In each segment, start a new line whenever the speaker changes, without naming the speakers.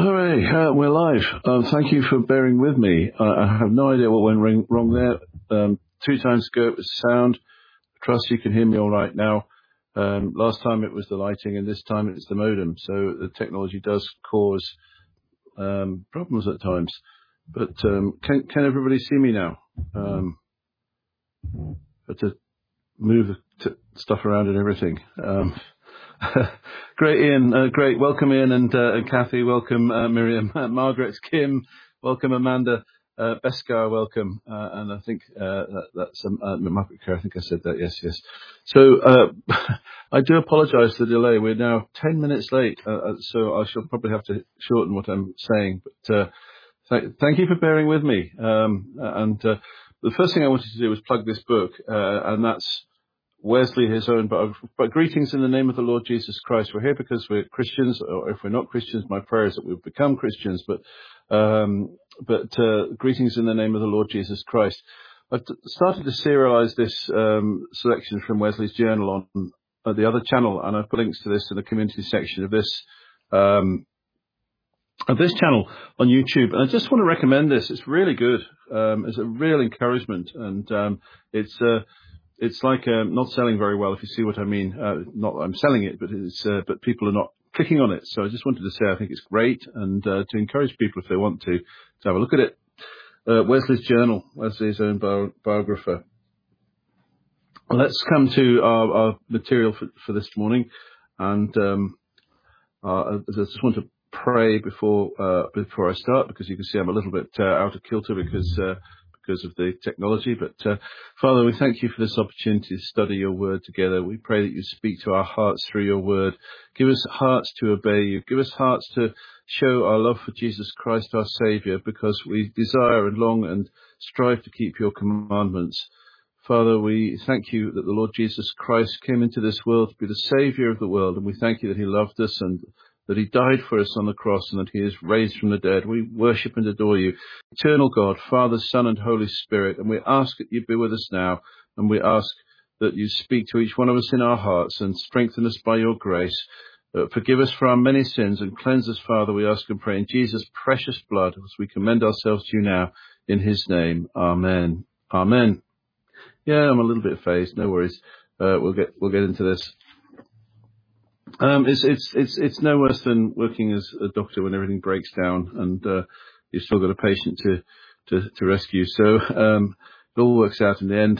Hooray, we're live. Thank you for bearing with me. I have no idea what went wrong there. 2 times ago it was sound. I trust you can hear me all right now. Last time it was the lighting, and this time it's the modem. So the technology does cause problems at times. But can everybody see me now? Had to move the stuff around and everything. Great, Ian. Great. Welcome, Ian and Kathy. Welcome, Miriam. Margaret, Kim. Welcome, Amanda. Beskar, welcome. And I think that's Margaret Kerr. I think I said that. Yes. So I do apologise for the delay. We're now 10 minutes late, so I shall probably have to shorten what I'm saying. But thank you for bearing with me. The first thing I wanted to do was plug this book, and that's Wesley, his own, but greetings in the name of the Lord Jesus Christ. We're here because we're Christians, or if we're not Christians, my prayer is that we've become Christians, but greetings in the name of the Lord Jesus Christ. I've started to serialize this selection from Wesley's journal on the other channel, and I've put links to this in the community section of this channel on YouTube. And I just want to recommend this. It's really good. It's a real encouragement, and it's like not selling very well, if you see what I mean. Not that I'm selling it, but people are not clicking on it. So I just wanted to say I think it's great, and to encourage people if they want to have a look at it. Wesley's journal, Wesley's own biographer. Let's come to our material for this morning, and I just want to pray before I start, because you can see I'm a little bit out of kilter because of the technology. But Father, we thank you for this opportunity to study your word together. We pray that you speak to our hearts through your word. Give us hearts to obey you. Give us hearts to show our love for Jesus Christ, our Saviour, because we desire and long and strive to keep your commandments. Father, we thank you that the Lord Jesus Christ came into this world to be the Saviour of the world, and we thank you that he loved us and that he died for us on the cross and that he is raised from the dead. We worship and adore you, eternal God, Father, Son, and Holy Spirit. And we ask that you be with us now, and we ask that you speak to each one of us in our hearts and strengthen us by your grace. Forgive us for our many sins and cleanse us, Father, we ask and pray in Jesus' precious blood, as we commend ourselves to you now, in his name. Amen. Amen. Yeah, I'm a little bit phased. No worries. We'll get into this. It's no worse than working as a doctor when everything breaks down and you've still got a patient to rescue. So it all works out in the end.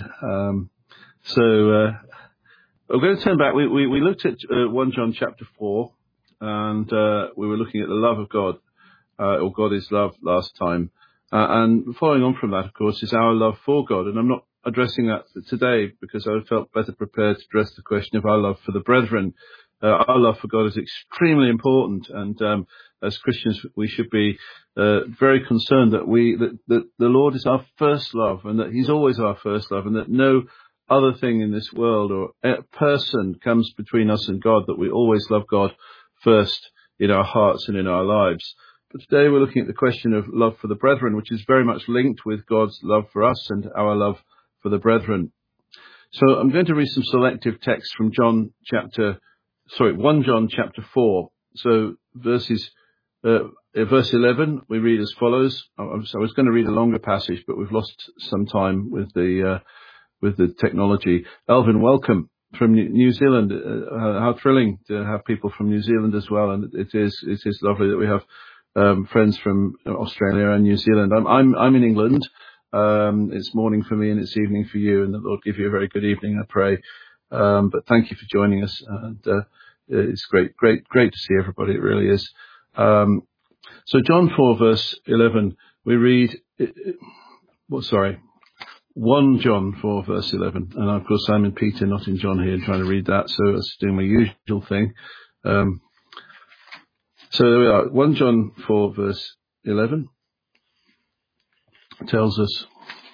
We're going to turn back. We looked at 1 John chapter 4, and we were looking at the love of God, or God is love, last time. And following on from that, of course, is our love for God. And I'm not addressing that today because I felt better prepared to address the question of our love for the brethren. Our love for God is extremely important, and as Christians, we should be very concerned that the Lord is our first love, and that he's always our first love, and that no other thing in this world or person comes between us and God, that we always love God first in our hearts and in our lives. But today we're looking at the question of love for the brethren, which is very much linked with God's love for us and our love for the brethren. So I'm going to read some selective texts from 1 John chapter 4. So verse 11, we read as follows. I was going to read a longer passage, but we've lost some time with the technology. Alvin, welcome from New Zealand. How thrilling to have people from New Zealand as well. And it is lovely that we have friends from Australia and New Zealand. I'm in England. It's morning for me and it's evening for you, and the Lord give you a very good evening, I pray. But thank you for joining us, and it's great to see everybody. It really is. So John 4 verse 11, we read. 1 John 4 verse 11, and of course I'm in Peter, not in John here, trying to read that. So that's doing my usual thing. So there we are. 1 John 4 verse 11 tells us.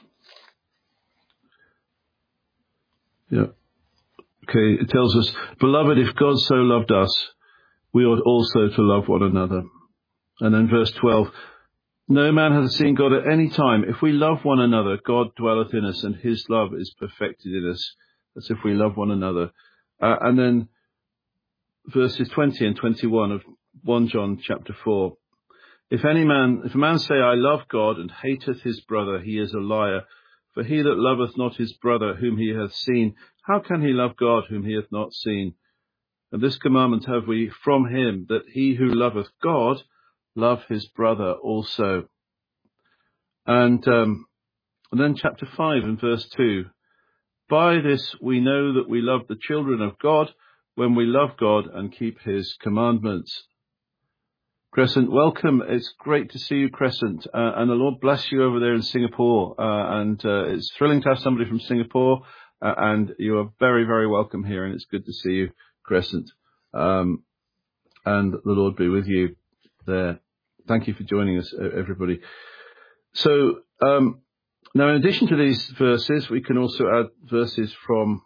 Yeah. Okay, it tells us, beloved, if God so loved us, we ought also to love one another. And then verse 12, no man hath seen God at any time. If we love one another, God dwelleth in us, and his love is perfected in us. That's if we love one another. And then verses 20 and 21 of 1 John chapter 4. If a man say, I love God, and hateth his brother, he is a liar. For he that loveth not his brother whom he hath seen, how can he love God whom he hath not seen? And this commandment have we from him, that he who loveth God love his brother also. And then chapter 5 and verse 2. By this we know that we love the children of God, when we love God and keep his commandments. Crescent, welcome. It's great to see you, Crescent. And the Lord bless you over there in Singapore. It's thrilling to have somebody from Singapore. And you are very, very welcome here. And it's good to see you, Crescent. And the Lord be with you there. Thank you for joining us, everybody. So, now in addition to these verses, we can also add verses from...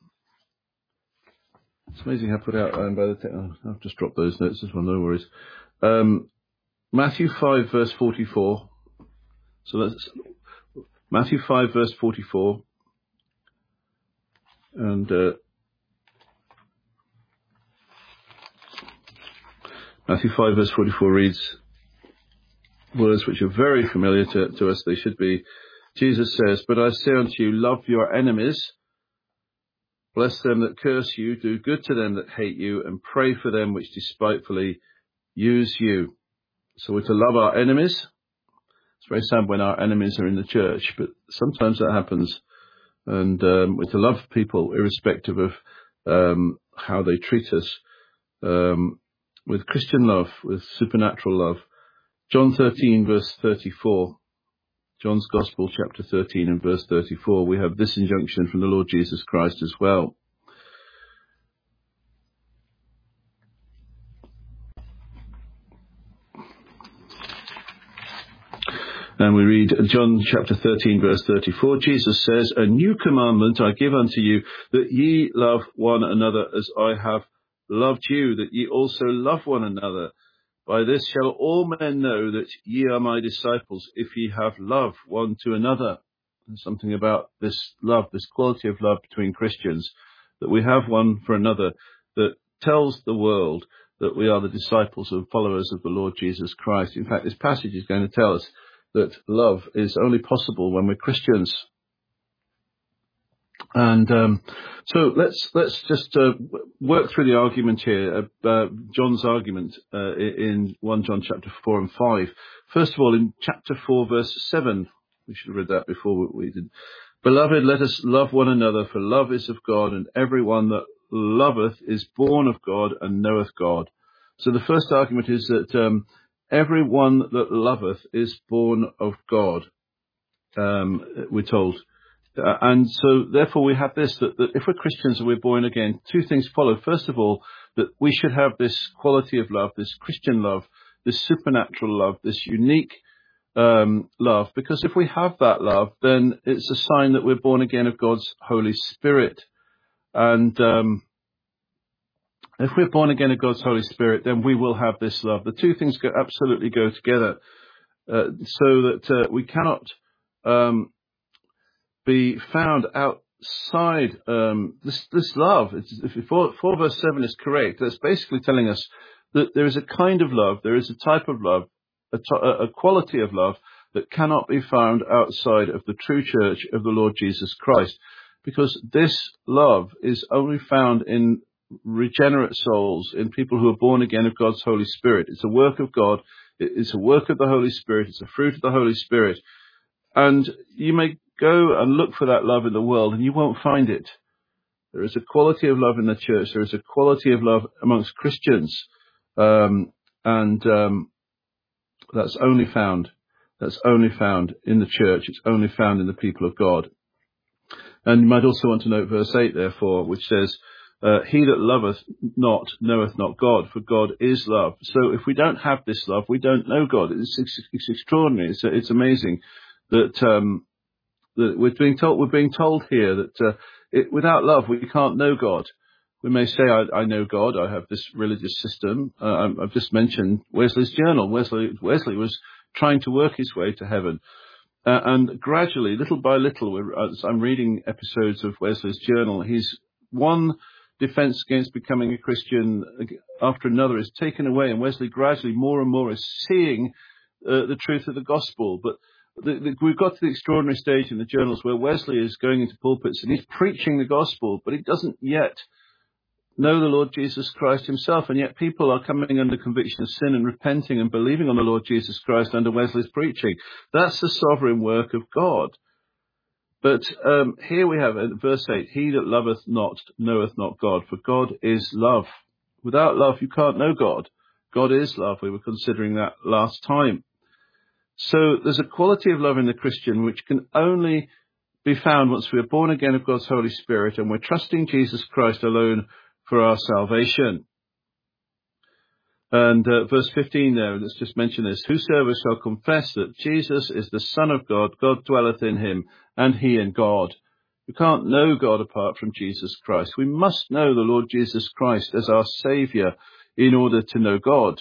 It's amazing how I put out by the... I've just dropped those notes as well, no worries. Matthew 5 verse 44. So that's Matthew 5 verse 44. And Matthew 5 verse 44 reads words which are very familiar to us. They should be. Jesus says, but I say unto you, love your enemies, bless them that curse you, do good to them that hate you, and pray for them which despitefully use you. So we're to love our enemies. It's very sad when our enemies are in the church, but sometimes that happens. And we're to love people irrespective of how they treat us, with Christian love, with supernatural love. John 13 verse 34. John's Gospel chapter 13 and verse 34. We have this injunction from the Lord Jesus Christ as well. And we read John chapter 13 verse 34. Jesus says, a new commandment I give unto you, that ye love one another as I have loved you, that ye also love one another. By this shall all men know that ye are my disciples, if ye have love one to another. There's something about this love, this quality of love between Christians, that we have one for another, that tells the world that we are the disciples and followers of the Lord Jesus Christ. In fact, this passage is going to tell us that love is only possible when we're Christians. And so let's just work through the argument here, John's argument in 1 John chapter 4 and 5. First of all, in chapter 4 verse 7, we should have read that before we did. Beloved, let us love one another, for love is of God, and everyone that loveth is born of God and knoweth God. So the first argument is that everyone that loveth is born of God, we're told. And so therefore we have this, that if we're Christians and we're born again, two things follow. First of all, that we should have this quality of love, this Christian love, this supernatural love, this unique love. Because if we have that love, then it's a sign that we're born again of God's Holy Spirit. And if we're born again of God's Holy Spirit, then we will have this love. The two things absolutely go together, so that we cannot be found outside this love. If 4 verse 7 is correct, that's basically telling us that there is a kind of love, there is a type of love, a quality of love that cannot be found outside of the true church of the Lord Jesus Christ. Because this love is only found in regenerate souls, in people who are born again of God's Holy Spirit. It's a work of God. It's a work of the Holy Spirit. It's a fruit of the Holy Spirit. And you may go and look for that love in the world and you won't find it. There is a quality of love in the church. There is a quality of love amongst Christians. That's only found in the church. It's only found in the people of God. And you might also want to note verse 8, therefore, which says, he that loveth not knoweth not God, for God is love. So if we don't have this love, we don't know God. It's extraordinary. It's amazing that that we're being told here that without love we can't know God. We may say, I know God, I have this religious system. I've just mentioned Wesley's journal. Wesley was trying to work his way to heaven. And gradually, little by little, as I'm reading episodes of Wesley's journal, his one defense against becoming a Christian after another is taken away. And Wesley gradually more and more is seeing the truth of the gospel. But we've got to the extraordinary stage in the journals where Wesley is going into pulpits and he's preaching the gospel, but he doesn't yet know the Lord Jesus Christ himself, and yet people are coming under conviction of sin and repenting and believing on the Lord Jesus Christ under Wesley's preaching. That's the sovereign work of God. But here we have in verse 8, he that loveth not knoweth not God, for God is love. Without love, you can't know God. God is love. We were considering that last time. So there's a quality of love in the Christian which can only be found once we are born again of God's Holy Spirit and we're trusting Jesus Christ alone for our salvation. And verse 15 there, let's just mention this. Whosoever shall confess that Jesus is the Son of God, God dwelleth in him, and he in God. We can't know God apart from Jesus Christ. We must know the Lord Jesus Christ as our Saviour in order to know God.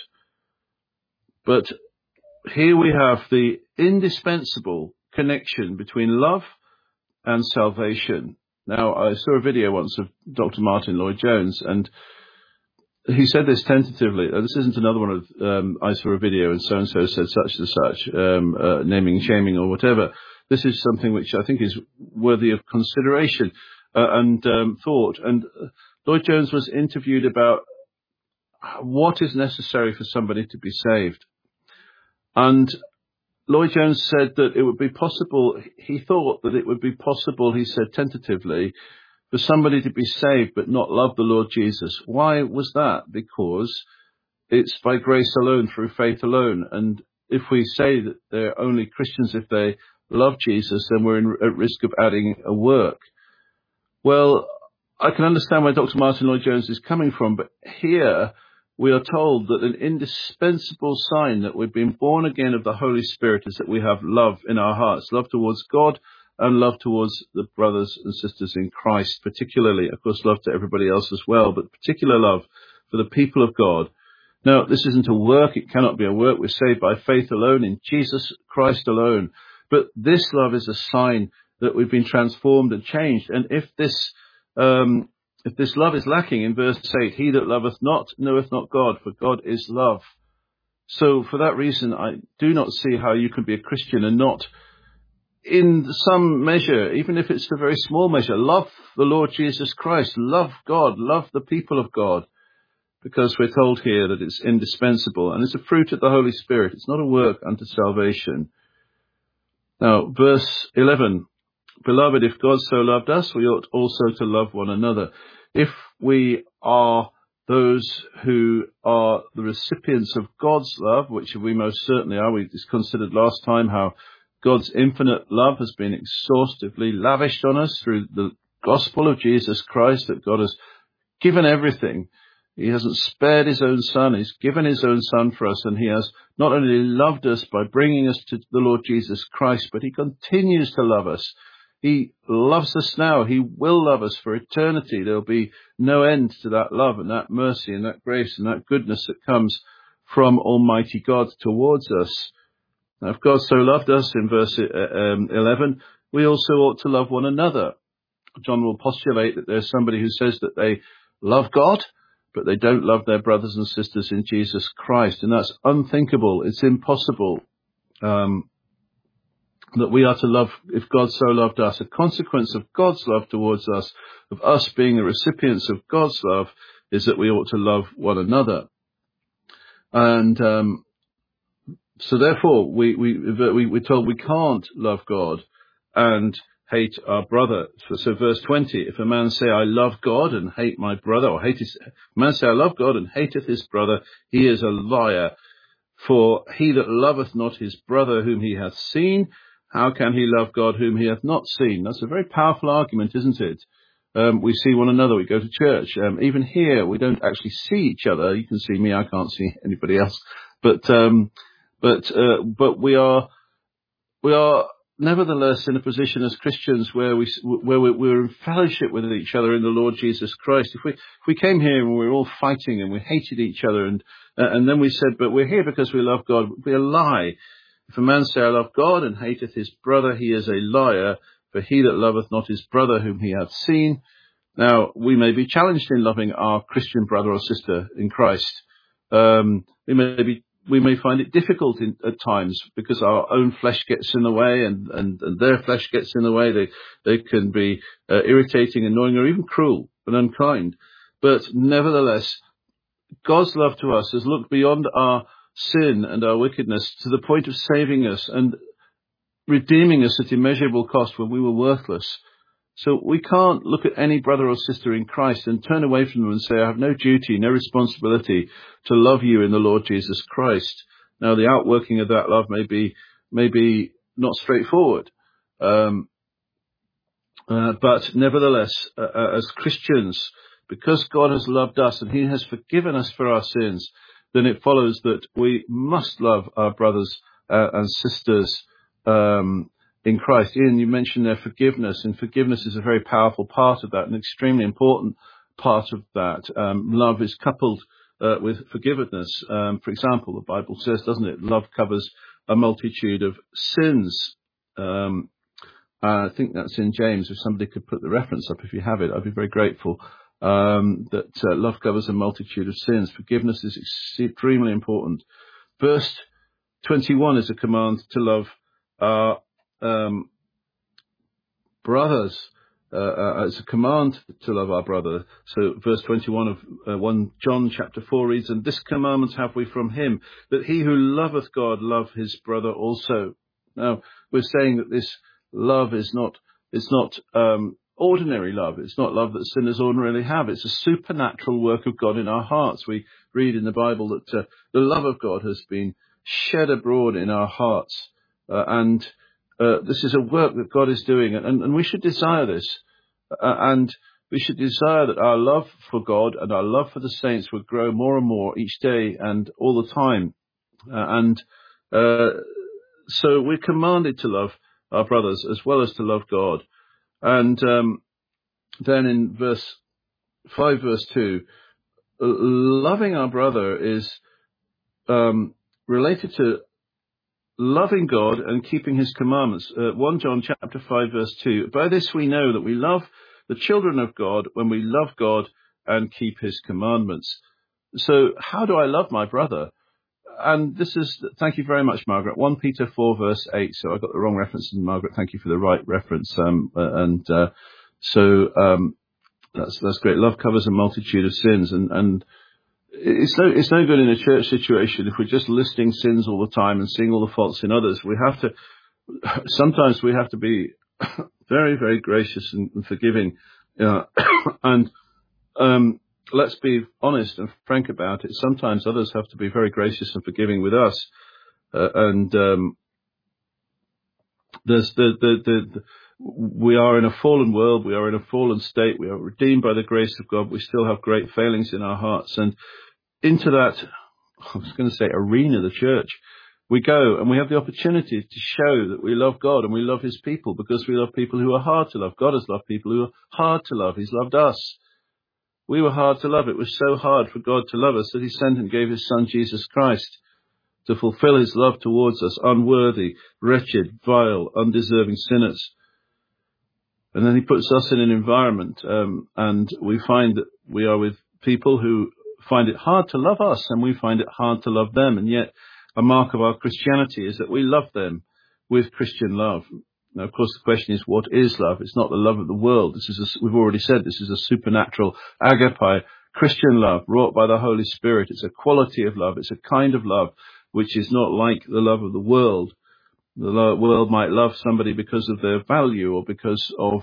But here we have the indispensable connection between love and salvation. Now, I saw a video once of Dr. Martin Lloyd-Jones, and he said this tentatively. This isn't another one of, I saw a video and so-and-so said such and such, naming, shaming or whatever. This is something which I think is worthy of consideration and thought. And Lloyd-Jones was interviewed about what is necessary for somebody to be saved. And Lloyd-Jones said that it would be possible, he thought that it would be possible, he said tentatively, for somebody to be saved but not love the Lord Jesus. Why was that? Because it's by grace alone, through faith alone. And if we say that they're only Christians if they love Jesus, then we're at risk of adding a work. Well, I can understand where Dr. Martin Lloyd-Jones is coming from, but here we are told that an indispensable sign that we've been born again of the Holy Spirit is that we have love in our hearts, love towards God and love towards the brothers and sisters in Christ, particularly, of course, love to everybody else as well, but particular love for the people of God. Now, this isn't a work. It cannot be a work. We're saved by faith alone in Jesus Christ alone. But this love is a sign that we've been transformed and changed. And if this love is lacking in verse 8, he that loveth not knoweth not God, for God is love. So for that reason, I do not see how you can be a Christian and not, in some measure, even if it's a very small measure, love the Lord Jesus Christ, love God, love the people of God, because we're told here that it's indispensable and it's a fruit of the Holy Spirit. It's not a work unto salvation. Now, verse 11, beloved, if God so loved us, we ought also to love one another. If we are those who are the recipients of God's love, which we most certainly are, we considered last time how God's infinite love has been exhaustively lavished on us through the gospel of Jesus Christ, that God has given everything. He hasn't spared his own son. He's given his own son for us, and he has not only loved us by bringing us to the Lord Jesus Christ, but he continues to love us. He loves us now. He will love us for eternity. There'll be no end to that love and that mercy and that grace and that goodness that comes from Almighty God towards us. Now, if God so loved us, in verse 11, we also ought to love one another. John will postulate that there's somebody who says that they love God, but they don't love their brothers and sisters in Jesus Christ. And that's unthinkable. It's impossible that we are to love if God so loved us. A consequence of God's love towards us, of us being the recipients of God's love, is that we ought to love one another. And so therefore, we're told we can't love God and hate our brother. So verse 20, if a man say, I love God and hate my brother, or hate his, a man say, I love God and hateth his brother, he is a liar. For he that loveth not his brother whom he hath seen, how can he love God whom he hath not seen? That's a very powerful argument, isn't it? We see one another, we go to church. Even here, we don't actually see each other. You can see me, I can't see anybody else. But we are nevertheless in a position as Christians where we're in fellowship with each other in the Lord Jesus Christ. If we came here and we were all fighting and we hated each other and then we said, but we're here because we love God, it would be a lie. If a man say, I love God and hateth his brother, he is a liar, for he that loveth not his brother whom he hath seen. Now, we may be challenged in loving our Christian brother or sister in Christ. We may be we may find it difficult at times because our own flesh gets in the way and their flesh gets in the way. They can be irritating, annoying, or even cruel and unkind. But nevertheless, God's love to us has looked beyond our sin and our wickedness to the point of saving us and redeeming us at immeasurable cost when we were worthless. So we can't look at any brother or sister in Christ and turn away from them and say, I have no duty, no responsibility to love you in the Lord Jesus Christ. Now, the outworking of that love may be not straightforward. But nevertheless, as Christians, because God has loved us and he has forgiven us for our sins, then it follows that we must love our brothers and sisters in Christ. Ian, you mentioned their forgiveness, and forgiveness is a very powerful part of that, an extremely important part of that. Love is coupled with forgiveness. For example, the Bible says, doesn't it, love covers a multitude of sins. I think that's in James. If somebody could put the reference up, if you have it, I'd be very grateful. That love covers a multitude of sins. Forgiveness is extremely important. Verse 21 is a command to love our brothers. It's a command to love our brother. So verse 21 of 1 John chapter 4 reads, and this commandment have we from him, that he who loveth God love his brother also. Now, we're saying that this love is not ordinary love. It's not love that sinners ordinarily have. It's a supernatural work of God in our hearts. We read in the Bible that the love of God has been shed abroad in our hearts. And this is a work that God is doing. And we should desire this. And we should desire that our love for God and our love for the saints would grow more and more each day and all the time. So we're commanded to love our brothers as well as to love God. And then in verse 5, verse 2, loving our brother is related to loving God and keeping his commandments. 1 John chapter 5, verse 2, by this we know that we love the children of God when we love God and keep his commandments. So how do I love my brother? And this is, thank you very much, Margaret, 1 Peter 4, verse 8. So I got the wrong reference, and Margaret, thank you for the right reference. That's great. Love covers a multitude of sins, and it's no good in a church situation if we're just listing sins all the time and seeing all the faults in others. Sometimes we have to be very, very gracious and forgiving, and let's be honest and frank about it. Sometimes others have to be very gracious and forgiving with us. We are in a fallen world. We are in a fallen state. We are redeemed by the grace of God. We still have great failings in our hearts. And into that, I was going to say arena, the church, we go and we have the opportunity to show that we love God and we love his people, because we love people who are hard to love. God has loved people who are hard to love. He's loved us. We were hard to love. It was so hard for God to love us that he sent and gave his son, Jesus Christ, to fulfill his love towards us, unworthy, wretched, vile, undeserving sinners. And then he puts us in an environment, and we find that we are with people who find it hard to love us, and we find it hard to love them. And yet a mark of our Christianity is that we love them with Christian love. Now, of course, the question is, what is love? It's not the love of the world. We've already said this is a supernatural agape Christian love wrought by the Holy Spirit. It's a quality of love. It's a kind of love which is not like the love of the world. The world might love somebody because of their value or because of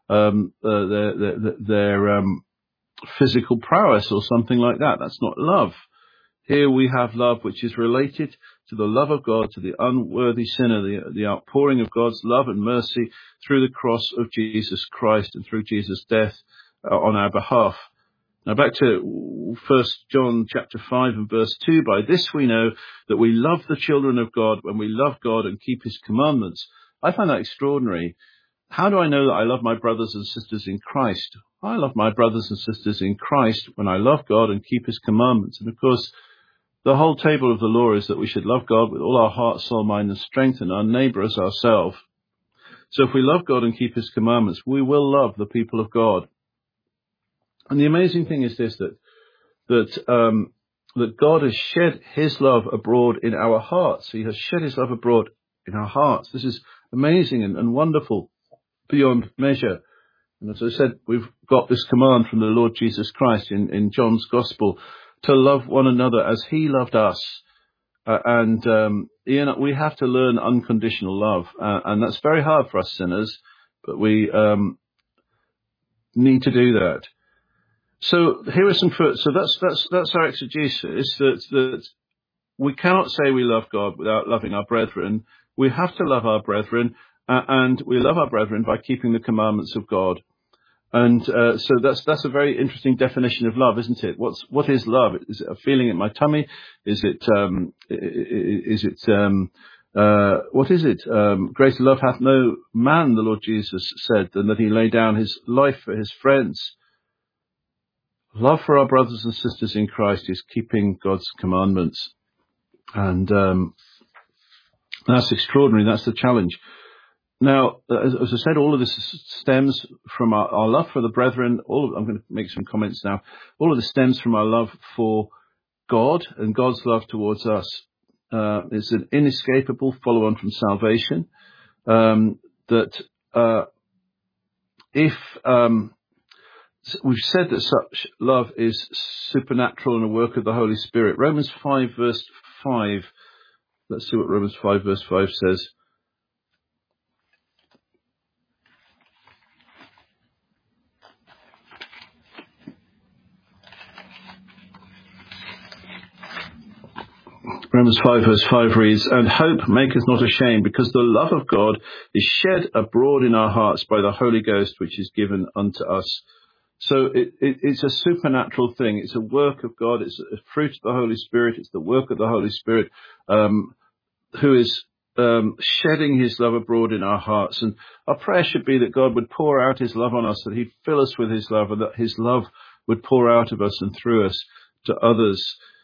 their physical prowess or something like that. That's not love. Here we have love which is related to the love of God, to the unworthy sinner, the outpouring of God's love and mercy through the cross of Jesus Christ and through Jesus' death on our behalf. Now back to 1 John chapter 5 and verse 2. By this we know that we love the children of God when we love God and keep his commandments. I find that extraordinary. How do I know that I love my brothers and sisters in Christ? I love my brothers and sisters in Christ when I love God and keep his commandments. And of course, the whole table of the law is that we should love God with all our heart, soul, mind and strength, and our neighbour as ourselves. So if we love God and keep his commandments, we will love the people of God. And the amazing thing is this, that that God has shed his love abroad in our hearts. He has shed his love abroad in our hearts. This is amazing and wonderful beyond measure. And as I said, we've got this command from the Lord Jesus Christ in John's Gospel to love one another as he loved us. We have to learn unconditional love. And that's very hard for us sinners, but we need to do that. So here are some so that's our exegesis, that we cannot say we love God without loving our brethren. We have to love our brethren, and we love our brethren by keeping the commandments of God. And so that's a very interesting definition of love, isn't it? What is love? Is it a feeling in my tummy? What is it? Greater love hath no man, the Lord Jesus said, than that he lay down his life for his friends. Love for our brothers and sisters in Christ is keeping God's commandments. And that's extraordinary. That's the challenge. Now, as I said, all of this stems from our love for the brethren. I'm going to make some comments now. All of this stems from our love for God and God's love towards us. It's an inescapable follow-on from salvation. We've said that such love is supernatural and a work of the Holy Spirit. Romans 5 verse 5. Let's see what Romans 5 verse 5 says. Romans 5 verse 5 reads, "And hope maketh not ashamed, because the love of God is shed abroad in our hearts by the Holy Ghost, which is given unto us." So it's a supernatural thing. It's a work of God. It's a fruit of the Holy Spirit. It's the work of the Holy Spirit, who is shedding his love abroad in our hearts. And our prayer should be that God would pour out his love on us, that he'd fill us with his love, and that his love would pour out of us and through us to others.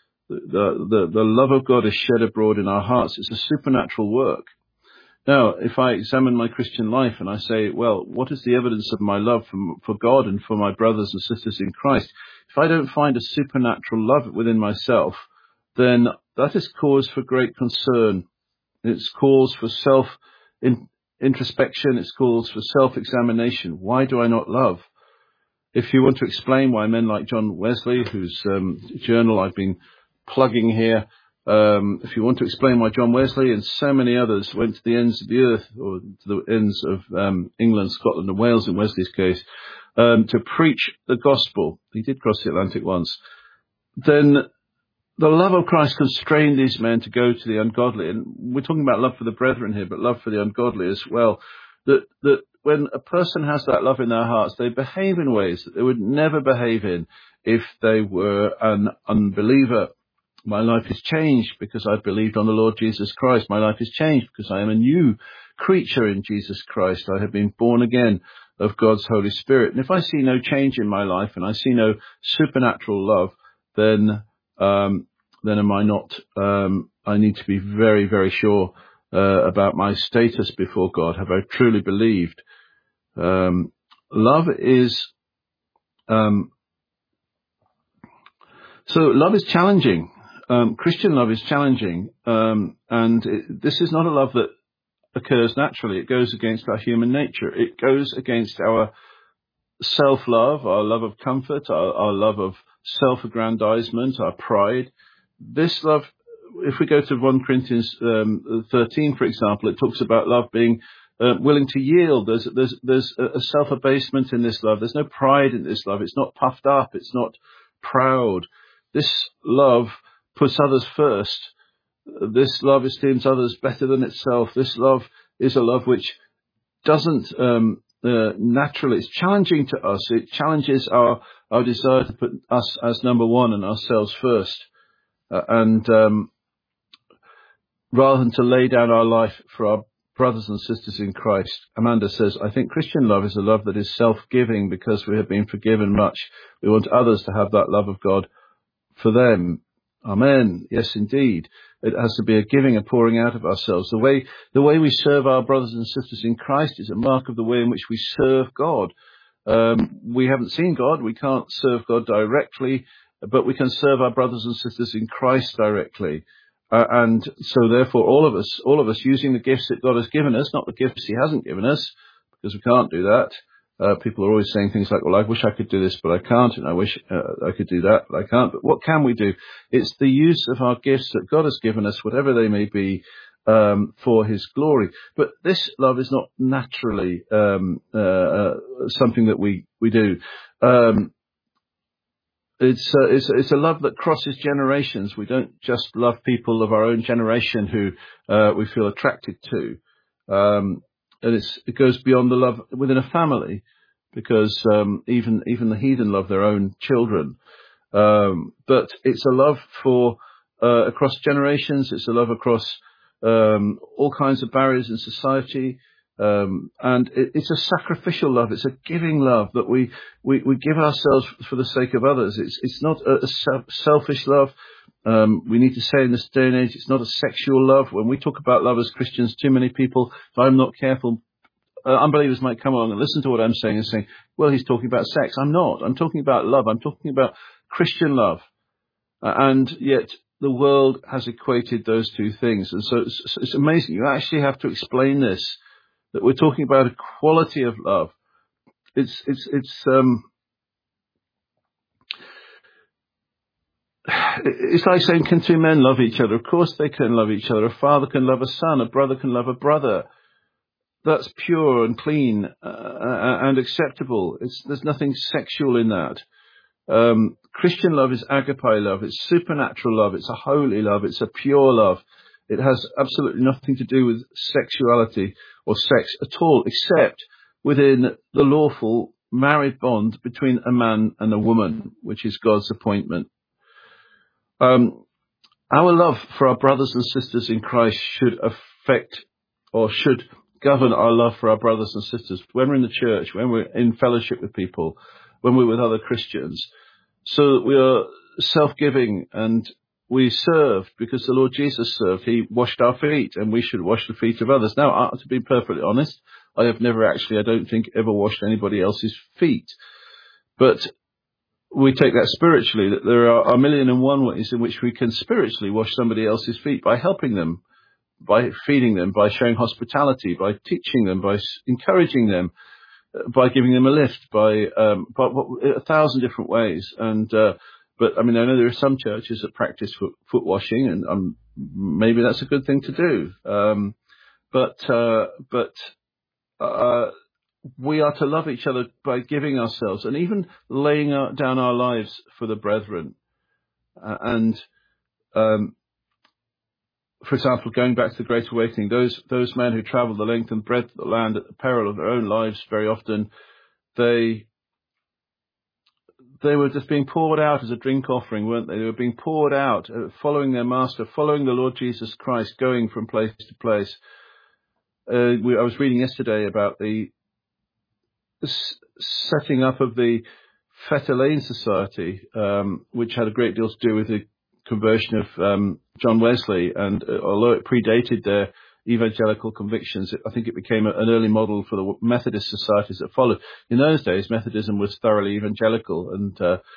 The love of God is shed abroad in our hearts. It's a supernatural work. Now, if I examine my Christian life and I say, well, what is the evidence of my love for God and for my brothers and sisters in Christ? If I don't find a supernatural love within myself, then that is cause for great concern. It's cause for introspection. It's cause for self-examination. Why do I not love? If you want to explain why men like John Wesley, whose journal I've been plugging here, if you want to explain why John Wesley and so many others went to the ends of the earth, or to the ends of England, Scotland and Wales in Wesley's case, to preach the gospel, he did cross the Atlantic once, then the love of Christ constrained these men to go to the ungodly. And we're talking about love for the brethren here, but love for the ungodly as well. That when a person has that love in their hearts, they behave in ways that they would never behave in if they were an unbeliever. My life is changed because I've believed on the Lord Jesus Christ. My life is changed because I am a new creature in Jesus Christ. I have been born again of God's Holy Spirit. And if I see no change in my life and I see no supernatural love, then am I not, I need to be very, very sure about my status before God. Have I truly believed? Love is, so love is challenging. Christian love is challenging, this is not a love that occurs naturally. It goes against our human nature. It goes against our self-love, our love of comfort, our love of self-aggrandizement, our pride. This love, if we go to 1 Corinthians 13, for example, it talks about love being willing to yield. There's a self-abasement in this love. There's no pride in this love. It's not puffed up. It's not proud. This love puts others first. This love esteems others better than itself. This love is a love which doesn't naturally, it's challenging to us. It challenges our desire to put us as number one and ourselves first. Rather than to lay down our life for our brothers and sisters in Christ. Amanda says, I think Christian love is a love that is self-giving because we have been forgiven much. We want others to have that love of God for them. Amen. Yes, indeed. It has to be a giving, a pouring out of ourselves. The way we serve our brothers and sisters in Christ is a mark of the way in which we serve God. We haven't seen God. We can't serve God directly but we can serve our brothers and sisters in Christ directly. And so therefore all of us using the gifts that God has given us, not the gifts he hasn't given us, because we can't do that. People are always saying things like, well, I wish I could do this, but I can't, and I wish I could do that, but I can't. But what can we do? It's the use of our gifts that God has given us, whatever they may be, for his glory. But this love is not naturally something that we do. It's a love that crosses generations. We don't just love people of our own generation who we feel attracted to. And it goes beyond the love within a family, because even the heathen love their own children. But it's a love for across generations. It's a love across all kinds of barriers in society. And it's a sacrificial love. It's a giving love that we give ourselves for the sake of others. It's not a selfish love. We need to say in this day and age, it's not a sexual love. When we talk about love as Christians, too many people, if I'm not careful, unbelievers might come along and listen to what I'm saying and say, well, he's talking about sex. I'm not. I'm talking about love. I'm talking about Christian love. And yet the world has equated those two things. And so it's amazing. You actually have to explain this, that we're talking about a quality of love. It's like saying, can two men love each other? Of course they can love each other. A father can love a son. A brother can love a brother. That's pure and clean and acceptable. There's nothing sexual in that. Christian love is agape love. It's supernatural love. It's a holy love. It's a pure love. It has absolutely nothing to do with sexuality or sex at all, except within the lawful married bond between a man and a woman, which is God's appointment. Our love for our brothers and sisters in Christ should affect or should govern our love for our brothers and sisters when we're in the church, when we're in fellowship with people, when we're with other Christians, so that we are self-giving and we serve because the Lord Jesus served. He washed our feet, and we should wash the feet of others. Now, to be perfectly honest, I have never actually, I don't think, ever washed anybody else's feet. But we take that spiritually, that there are 1,000,001 ways in which we can spiritually wash somebody else's feet by helping them, by feeding them, by showing hospitality, by teaching them, by encouraging them, by giving them a lift, by 1,000 different ways. And but I mean, I know there are some churches that practice foot washing, and maybe that's a good thing to do. But we are to love each other by giving ourselves and even laying down our lives for the brethren. For example, going back to the Great Awakening, those men who travelled the length and breadth of the land at the peril of their own lives, very often they were just being poured out as a drink offering, weren't they? They were being poured out, following their master, following the Lord Jesus Christ, going from place to place. I was reading yesterday about the setting up of the Fetter Lane Society, which had a great deal to do with the conversion of John Wesley, and although it predated their evangelical convictions, I think it became an early model for the Methodist societies that followed. In those days, Methodism was thoroughly evangelical, and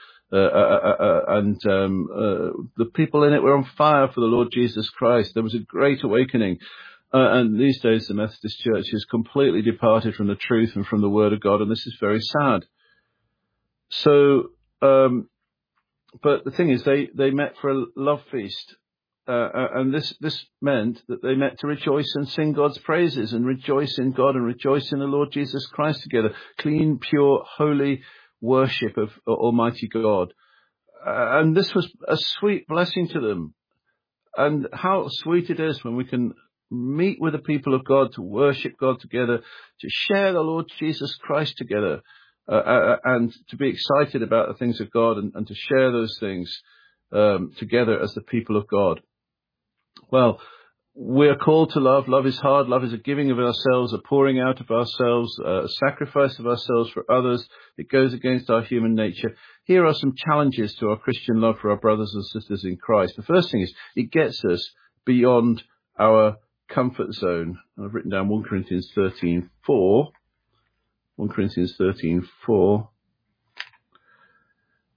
the people in it were on fire for the Lord Jesus Christ. There was a great awakening. And these days, the Methodist Church has completely departed from the truth and from the Word of God, and this is very sad. So, but the thing is, they met for a love feast, and this meant that they met to rejoice and sing God's praises, and rejoice in God and rejoice in the Lord Jesus Christ together. Clean, pure, holy worship of Almighty God. And this was a sweet blessing to them. And how sweet it is when we can meet with the people of God, to worship God together, to share the Lord Jesus Christ together, and to be excited about the things of God, and to share those things together as the people of God. Well, we're called to love. Love is hard. Love is a giving of ourselves, a pouring out of ourselves, a sacrifice of ourselves for others. It goes against our human nature. Here are some challenges to our Christian love for our brothers and sisters in Christ. The first thing is, it gets us beyond our comfort zone. I've written down 1 Corinthians 13:4. 1 Corinthians 13:4.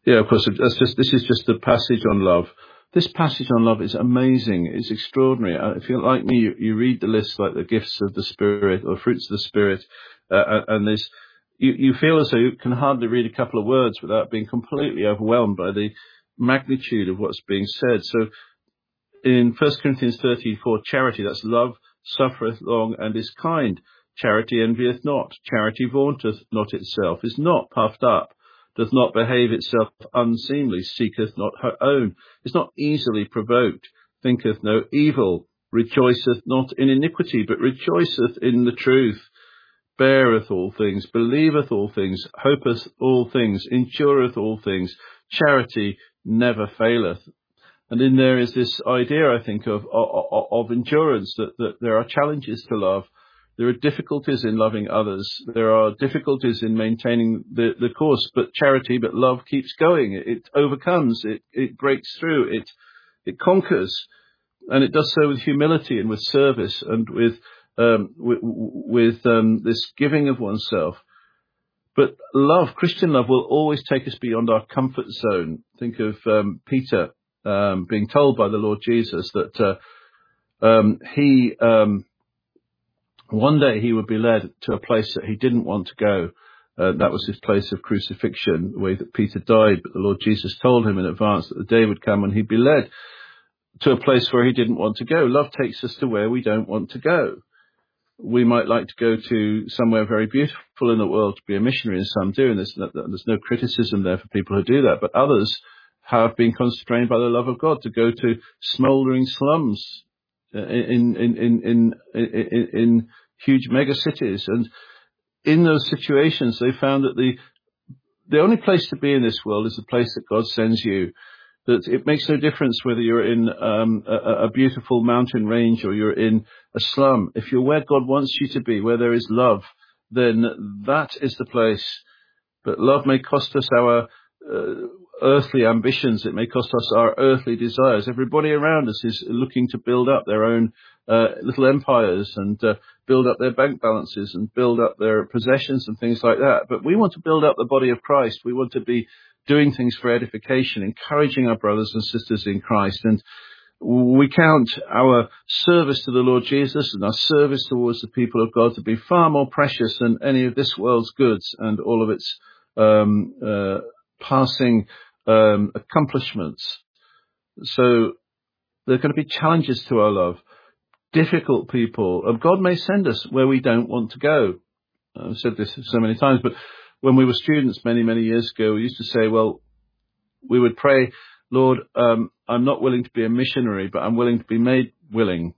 Yeah, of course. This is just the passage on love. This passage on love is amazing. It's extraordinary. If you're like me, you read the list like the gifts of the Spirit or fruits of the Spirit, and there's you feel as though you can hardly read a couple of words without being completely overwhelmed by the magnitude of what's being said. So in 1 Corinthians 13:4, charity, that's love, suffereth long and is kind. Charity envieth not. Charity vaunteth not itself, is not puffed up, doth not behave itself unseemly, seeketh not her own, is not easily provoked, thinketh no evil, rejoiceth not in iniquity, but rejoiceth in the truth, beareth all things, believeth all things, hopeth all things, endureth all things. Charity never faileth. And in there is this idea, I think, of endurance, that there are challenges to love. There are difficulties in loving others. There are difficulties in maintaining the course, but love keeps going. It overcomes, it breaks through, it conquers, and it does so with humility and with service and with this giving of oneself. But love, Christian love, will always take us beyond our comfort zone. Think of Peter being told by the Lord Jesus that one day he would be led to a place that he didn't want to go. That was his place of crucifixion, the way that Peter died. But the Lord Jesus told him in advance that the day would come when he'd be led to a place where he didn't want to go. Love takes us to where we don't want to go. We might like to go to somewhere very beautiful in the world to be a missionary, and some do, and there's no criticism there for people who do that. But others have been constrained by the love of God to go to smouldering slums in huge mega cities. And in those situations, they found that the only place to be in this world is the place that God sends you. That it makes no difference whether you're in a beautiful mountain range or you're in a slum. If you're where God wants you to be, where there is love, then that is the place. But love may cost us our earthly ambitions. It may cost us our earthly desires. Everybody around us is looking to build up their own little empires and build up their bank balances and build up their possessions and things like that. But we want to build up the body of Christ. We want to be doing things for edification, encouraging our brothers and sisters in Christ. And we count our service to the Lord Jesus and our service towards the people of God to be far more precious than any of this world's goods and all of its passing accomplishments. So there are going to be challenges to our love, difficult people. God may send us where we don't want to go. I've said this so many times, but when we were students many, many years ago, we used to say, well, we would pray, Lord, I'm not willing to be a missionary, but I'm willing to be made willing.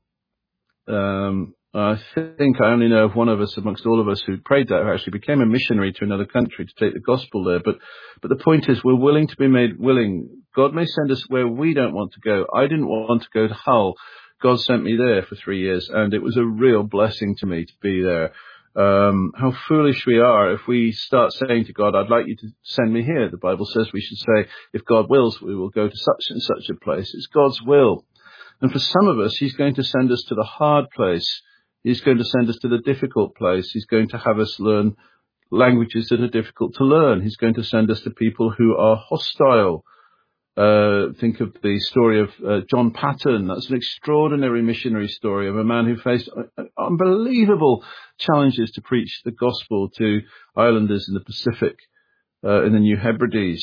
I think I only know of one of us amongst all of us who prayed that, who actually became a missionary to another country to take the gospel there. But the point is, we're willing to be made willing. God may send us where we don't want to go. I didn't want to go to Hull. God sent me there for 3 years, and it was a real blessing to me to be there. How foolish we are if we start saying to God, I'd like you to send me here. The Bible says we should say, if God wills, we will go to such and such a place. It's God's will. And for some of us, he's going to send us to the hard place. He's going to send us to the difficult place. He's going to have us learn languages that are difficult to learn. He's going to send us to people who are hostile. Think of the story of John Patton. That's an extraordinary missionary story of a man who faced unbelievable challenges to preach the gospel to islanders in the Pacific, in the New Hebrides.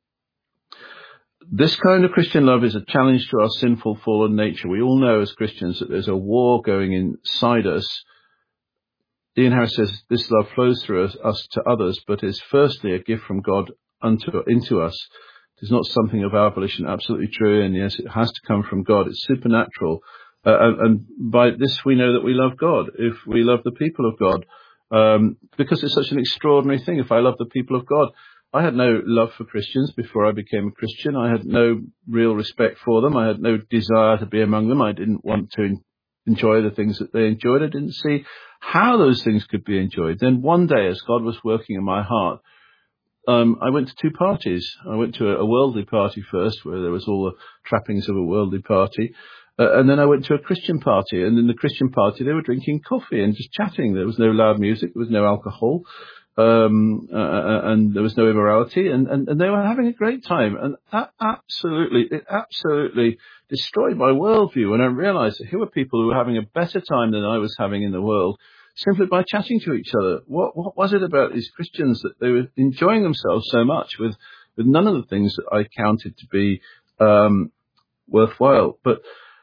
This kind of Christian love is a challenge to our sinful, fallen nature. We all know as Christians that there's a war going inside us. Ian Harris says this love flows through us to others, but is firstly a gift from God into us. It is not something of our volition. Absolutely true. And yes, it has to come from God. It's supernatural. And by this, we know that we love God if we love the people of God, because it's such an extraordinary thing. If I love the people of God, I had no love for Christians before I became a Christian. I had no real respect for them. I had no desire to be among them. I didn't want to enjoy the things that they enjoyed. I didn't see how those things could be enjoyed. Then one day, as God was working in my heart, I went to two parties. I went to a worldly party first, where there was all the trappings of a worldly party. And then I went to a Christian party. And in the Christian party, they were drinking coffee and just chatting. There was no loud music. There was no alcohol. and there was no immorality, and they were having a great time. And that absolutely destroyed my worldview when I realized that here were people who were having a better time than I was having in the world simply by chatting to each other. What was it about these Christians that they were enjoying themselves so much with none of the things that I counted to be worthwhile? But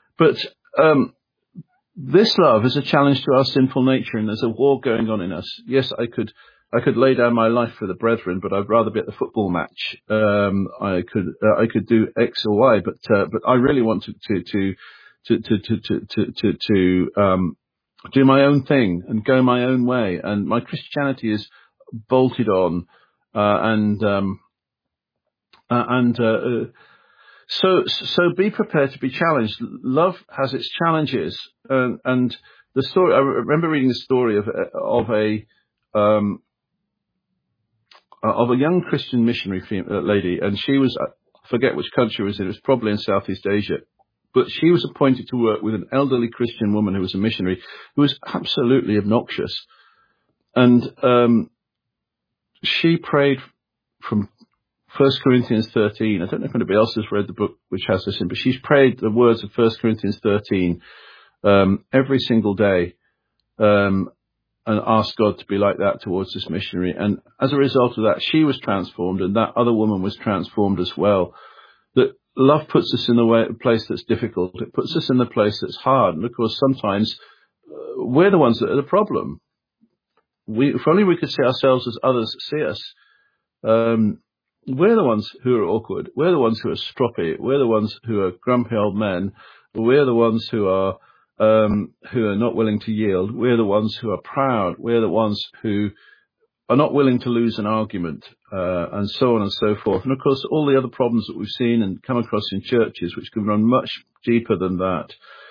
this love is a challenge to our sinful nature, and there's a war going on in us. Yes, I could lay down my life for the brethren, but I'd rather be at the football match. I could do X or Y, but I really want to do my own thing and go my own way. And my Christianity is bolted on, So be prepared to be challenged. Love has its challenges, and the story. I remember reading the story of a young Christian missionary lady, and she was, I forget which country it was in. It was probably in Southeast Asia, but she was appointed to work with an elderly Christian woman who was a missionary who was absolutely obnoxious, and she prayed from 1 Corinthians 13. I don't know if anybody else has read the book which has this in, but she's prayed the words of 1 Corinthians 13 every single day, and asked God to be like that towards this missionary. And as a result of that, she was transformed, and that other woman was transformed as well. That love puts us in a place that's difficult. It puts us in the place that's hard. And of course, sometimes we're the ones that are the problem. If only we could see ourselves as others see us. We're the ones who are awkward. We're the ones who are stroppy. We're the ones who are grumpy old men. We're the ones who are not willing to yield. We're the ones who are proud. We're the ones who are not willing to lose an argument, and so on and so forth. And of course, all the other problems that we've seen and come across in churches, which can run much deeper than that.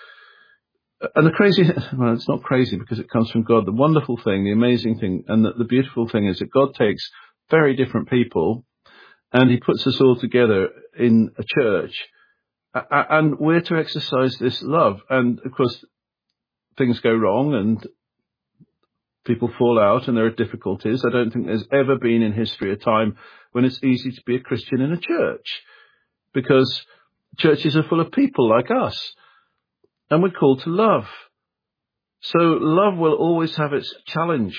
And it's not crazy because it comes from God. The wonderful thing, the amazing thing, and the beautiful thing is that God takes very different people and he puts us all together in a church. And we're to exercise this love. And of course, things go wrong and people fall out and there are difficulties. I don't think there's ever been in history a time when it's easy to be a Christian in a church, because churches are full of people like us and we're called to love. So love will always have its challenge.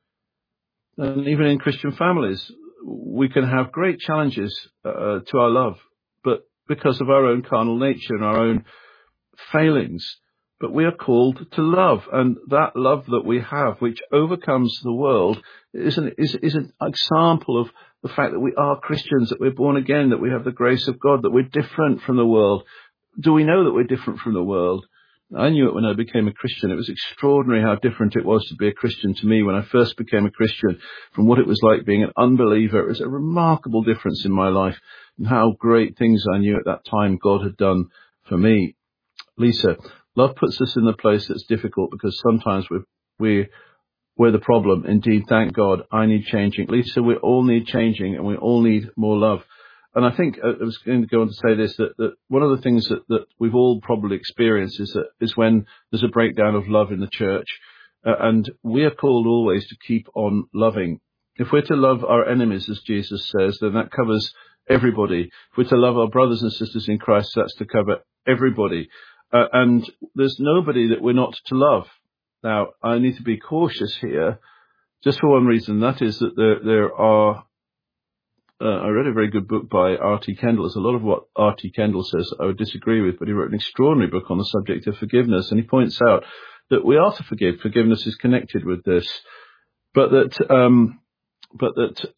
And even in Christian families, we can have great challenges to our love, but because of our own carnal nature and our own failings. But we are called to love, and that love that we have, which overcomes the world, is an example of the fact that we are Christians, that we're born again, that we have the grace of God, that we're different from the world. Do we know that we're different from the world? I knew it when I became a Christian. It was extraordinary how different it was to be a Christian to me when I first became a Christian from what it was like being an unbeliever. It was a remarkable difference in my life, and how great things I knew at that time God had done for me. Lisa, love puts us in the place that's difficult because sometimes we're the problem. Indeed, thank God, I need changing. Lisa, we all need changing and we all need more love. And I think I was going to go on to say this, that one of the things that we've all probably experienced is when there's a breakdown of love in the church. And we are called always to keep on loving. If we're to love our enemies, as Jesus says, then that covers everybody. If we're to love our brothers and sisters in Christ, that's to cover everybody. And there's nobody that we're not to love. Now, I need to be cautious here, just for one reason. That is that there are... I read a very good book by R.T. Kendall. There's a lot of what R.T. Kendall says I would disagree with, but he wrote an extraordinary book on the subject of forgiveness. And he points out that we are to forgive. Forgiveness is connected with this. But that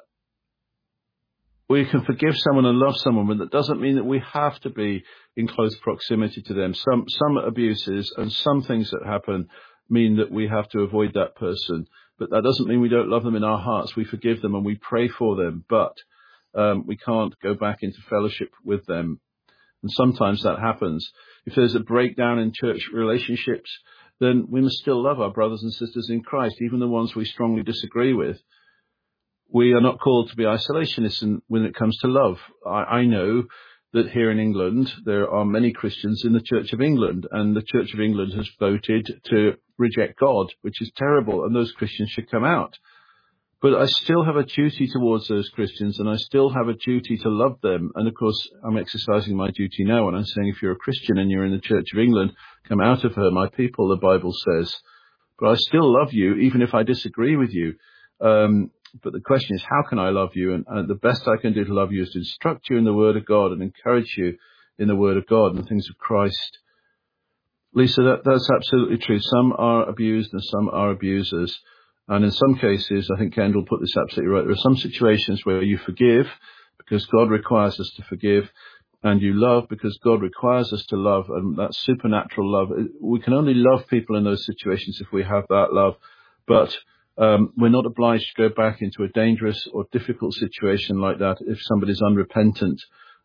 we can forgive someone and love someone, but that doesn't mean that we have to be in close proximity to them. Some abuses and some things that happen mean that we have to avoid that person. But that doesn't mean we don't love them in our hearts. We forgive them and we pray for them, but we can't go back into fellowship with them. And sometimes that happens. If there's a breakdown in church relationships, then we must still love our brothers and sisters in Christ, even the ones we strongly disagree with. We are not called to be isolationists when it comes to love. I know that here in England, there are many Christians in the Church of England, and the Church of England has voted to reject God, which is terrible, and those Christians should come out. But I still have a duty towards those Christians, and I still have a duty to love them. And of course, I'm exercising my duty now, and I'm saying if you're a Christian and you're in the Church of England, come out of her, my people, the Bible says. But I still love you, even if I disagree with you. But the question is, how can I love you? And the best I can do to love you is to instruct you in the Word of God and encourage you in the Word of God and the things of Christ. Lisa, that's absolutely true. Some are abused and some are abusers. And in some cases, I think Kendall put this absolutely right. There are some situations where you forgive because God requires us to forgive, and you love because God requires us to love, and that's supernatural love. We can only love people in those situations if we have that love. But we're not obliged to go back into a dangerous or difficult situation like that if somebody's unrepentant.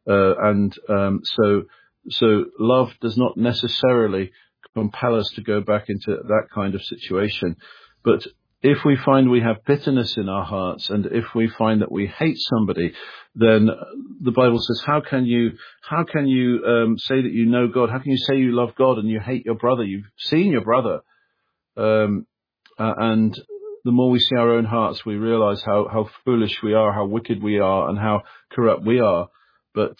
So love does not necessarily compel us to go back into that kind of situation. But if we find we have bitterness in our hearts, and if we find that we hate somebody, then the Bible says, how can you say that you know God? How can you say you love God and you hate your brother? You've seen your brother. And the more we see our own hearts, we realize how foolish we are, how wicked we are, and how corrupt we are. But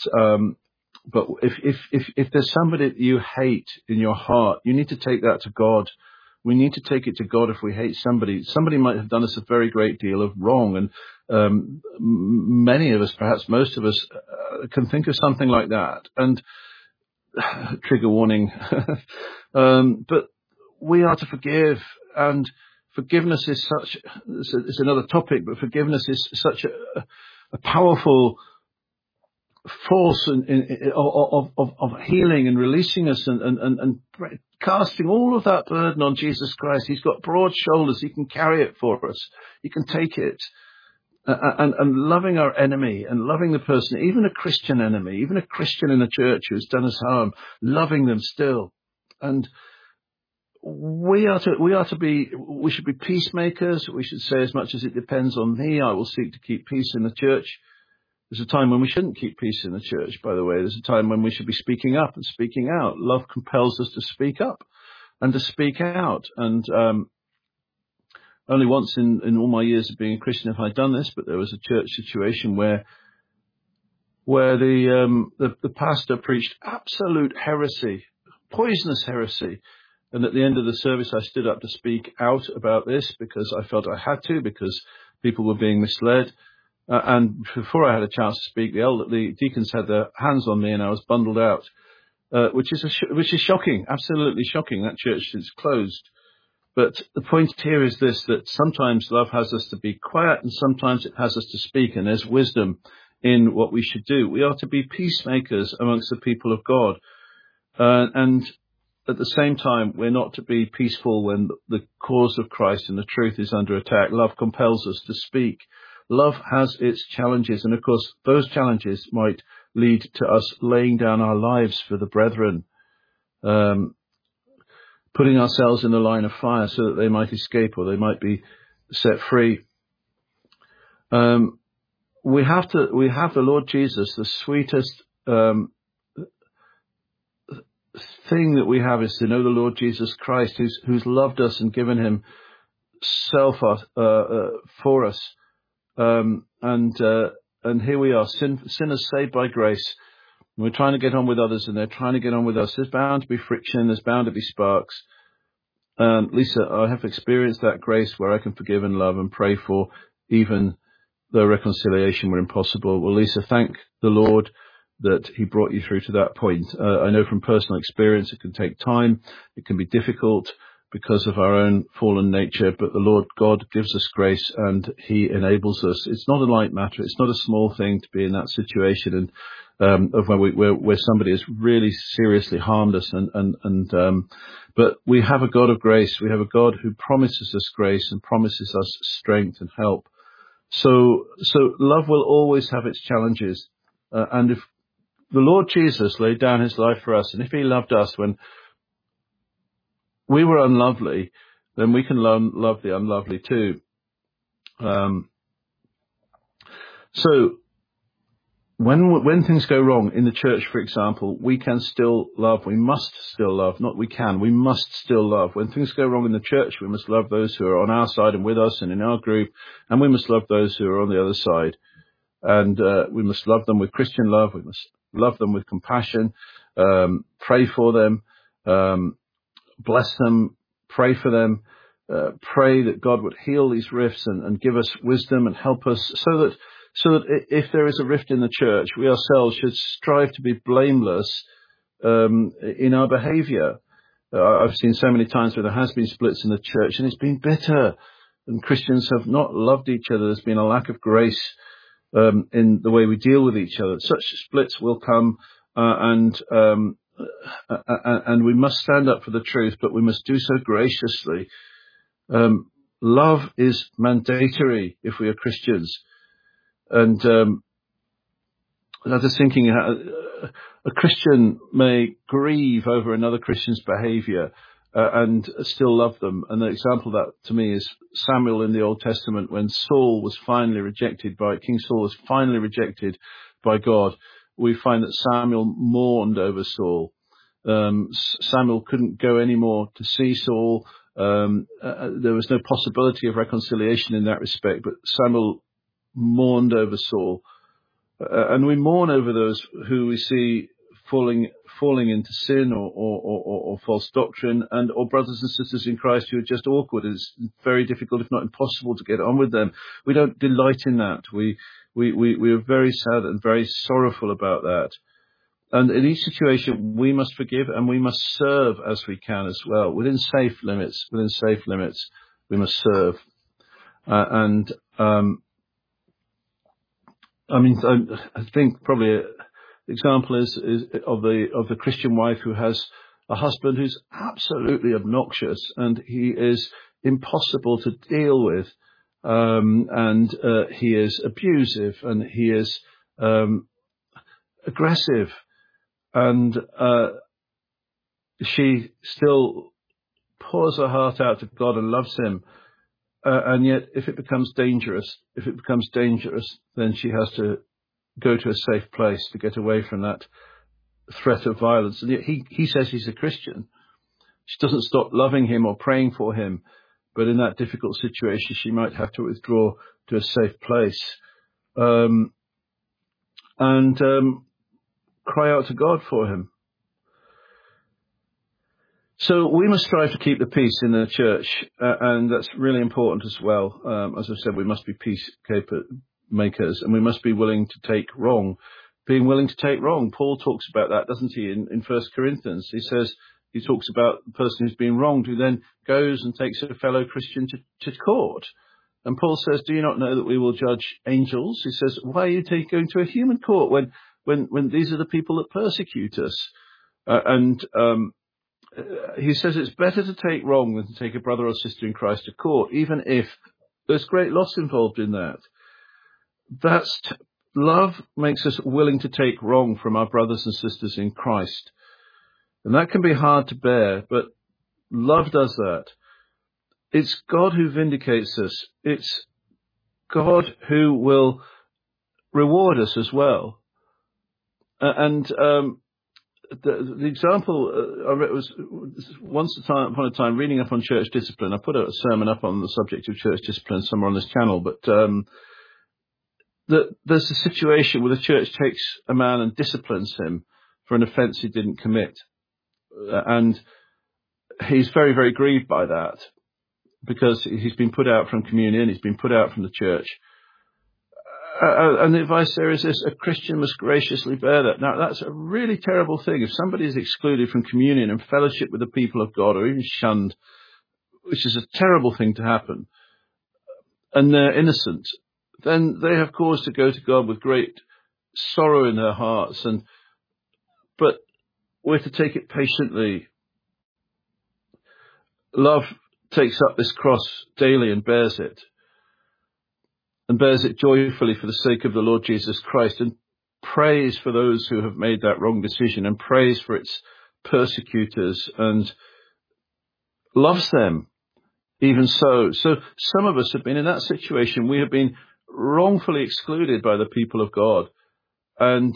if there's somebody that you hate in your heart, you need to take that to God. We need to take it to God if we hate somebody. Somebody might have done us a very great deal of wrong, and many of us, perhaps most of us, can think of something like that. And trigger warning. But we are to forgive, and forgiveness is such. It's another topic, but forgiveness is such a powerful force of healing and releasing us and casting all of that burden on Jesus Christ. He's got broad shoulders. He can carry it for us. He can take it. And loving our enemy and loving the person, even a Christian enemy, even a Christian in a church who's done us harm, loving them still. And we should be peacemakers. We should say, as much as it depends on me, I will seek to keep peace in the church. There's a time when we shouldn't keep peace in the church, by the way. There's a time when we should be speaking up and speaking out. Love compels us to speak up and to speak out. And only once in all my years of being a Christian have I done this, but there was a church situation where the pastor preached absolute heresy, poisonous heresy. And at the end of the service, I stood up to speak out about this because I felt I had to, because people were being misled. And before I had a chance to speak, the deacons had their hands on me, and I was bundled out, which is shocking, absolutely shocking. That church is closed. But the point here is this, that sometimes love has us to be quiet, and sometimes it has us to speak, and there's wisdom in what we should do. We are to be peacemakers amongst the people of God, and at the same time, we're not to be peaceful when the cause of Christ and the truth is under attack. Love compels us to speak. Love has its challenges, and of course, those challenges might lead to us laying down our lives for the brethren, putting ourselves in the line of fire so that they might escape or they might be set free. We have the Lord Jesus. The sweetest thing that we have is to know the Lord Jesus Christ, who's loved us and given himself for us. And here we are, sinners saved by grace. We're trying to get on with others, and they're trying to get on with us. There's bound to be friction. There's bound to be sparks. Lisa, I have experienced that grace where I can forgive and love and pray for, even though reconciliation were impossible. Well, Lisa, thank the Lord that he brought you through to that point. I know from personal experience it can take time. It can be difficult because of our own fallen nature, but the Lord God gives us grace and he enables us. It's not a light matter. It's not a small thing to be in that situation and of where somebody has really seriously harmed us. But we have a God of grace. We have a God who promises us grace and promises us strength and help. So love will always have its challenges. And if the Lord Jesus laid down his life for us, and if he loved us when we were unlovely, then we can love the unlovely too. So when things go wrong in the church, for example, we can still love. We must still love. Not we can. We must still love. When things go wrong in the church, we must love those who are on our side and with us and in our group, and we must love those who are on the other side. And we must love them with Christian love. We must love them with compassion. Pray for them. Bless them. Pray for them. Pray that God would heal these rifts and give us wisdom and help us so that if there is a rift in the church, we ourselves should strive to be blameless in our behaviour. I've seen so many times where there has been splits in the church and it's been bitter, and Christians have not loved each other. There's been a lack of grace in the way we deal with each other. Such splits will come, and we must stand up for the truth, but we must do so graciously. Love is mandatory if we are Christians. And I was just thinking, a Christian may grieve over another Christian's behaviour and still love them. And the example of that to me is Samuel in the Old Testament, when King Saul was finally rejected by God. We find that Samuel mourned over Saul. Samuel couldn't go anymore to see Saul. There was no possibility of reconciliation in that respect, but Samuel mourned over Saul. And we mourn over those who we see falling into sin or false doctrine, or brothers and sisters in Christ who are just awkward. It's very difficult, if not impossible, to get on with them. We don't delight in that. We are very sad and very sorrowful about that. And in each situation, we must forgive and we must serve as we can as well. Within safe limits, we must serve. I think probably an example is of the Christian wife who has a husband who's absolutely obnoxious and he is impossible to deal with, and he is abusive and he is aggressive, and she still pours her heart out to God and loves him. And yet, if it becomes dangerous, then she has to go to a safe place to get away from that threat of violence. And yet he says he's a Christian. She doesn't stop loving him or praying for him, but in that difficult situation, she might have to withdraw to a safe place and cry out to God for him. So we must strive to keep the peace in the church, and that's really important as well. As I said, we must be peace makers, and we must be willing to take wrong. Being willing to take wrong. Paul talks about that, doesn't he, in 1 Corinthians? He talks about the person who's been wronged, who then goes and takes a fellow Christian to court. And Paul says, do you not know that we will judge angels? He says, why are you going to a human court when these are the people that persecute us? He says it's better to take wrong than to take a brother or sister in Christ to court, even if there's great loss involved in that. Love makes us willing to take wrong from our brothers and sisters in Christ. And that can be hard to bear, but love does that. It's God who vindicates us. It's God who will reward us as well. The example I read was once upon a time reading up on church discipline. I put a sermon up on the subject of church discipline somewhere on this channel, but there's a situation where the church takes a man and disciplines him for an offence he didn't commit, and he's very, very grieved by that because he's been put out from communion, he's been put out from the church. And the advice there is this: a Christian must graciously bear that. Now, that's a really terrible thing. If somebody is excluded from communion and fellowship with the people of God, or even shunned, which is a terrible thing to happen, and they're innocent, then they have cause to go to God with great sorrow in their hearts. But we're to take it patiently. Love takes up this cross daily and bears it joyfully for the sake of the Lord Jesus Christ, and prays for those who have made that wrong decision, and prays for its persecutors, and loves them even so. So some of us have been in that situation. We have been wrongfully excluded by the people of God, And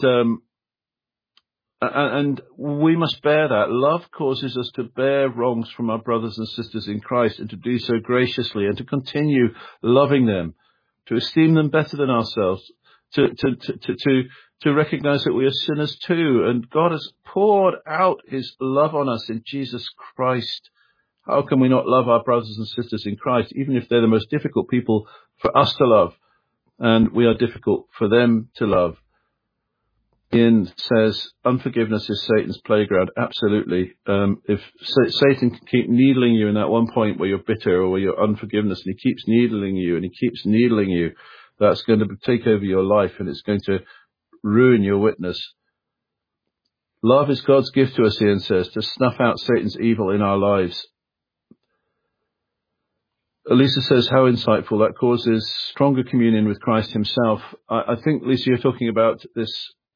we must bear that. Love causes us to bear wrongs from our brothers and sisters in Christ, and to do so graciously, and to continue loving them, to esteem them better than ourselves, to recognize that we are sinners too, and God has poured out his love on us in Jesus Christ. How can we not love our brothers and sisters in Christ, even if they're the most difficult people for us to love, and we are difficult for them to love? Ian says, unforgiveness is Satan's playground. Absolutely. If Satan can keep needling you in that one point where you're bitter or where you're unforgiveness, and he keeps needling you and he keeps needling you, that's going to take over your life, and it's going to ruin your witness. Love is God's gift to us, Ian says, to snuff out Satan's evil in our lives. Lisa says, how insightful. That causes stronger communion with Christ himself. I think, Lisa, you're talking about this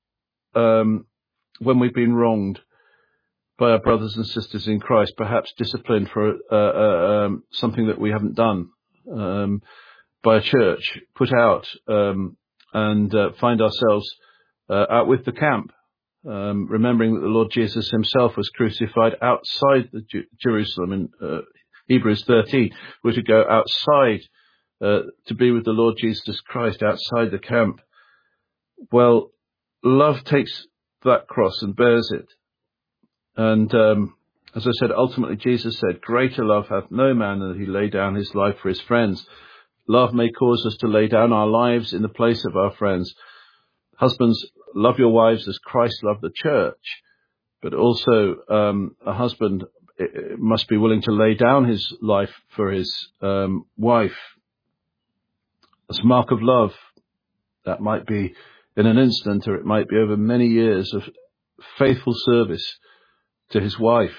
when we've been wronged by our brothers and sisters in Christ, perhaps disciplined for something that we haven't done, by a church, put out, and find ourselves out with the camp, remembering that the Lord Jesus himself was crucified outside Jerusalem in Hebrews 13. We're to go outside to be with the Lord Jesus Christ outside the camp. Well, love takes that cross and bears it. And as I said, ultimately Jesus said, greater love hath no man than he lay down his life for his friends. Love may cause us to lay down our lives in the place of our friends. Husbands, love your wives as Christ loved the church. But also a husband must be willing to lay down his life for his wife. As a mark of love. That might be in an instant, or it might be over many years of faithful service to his wife.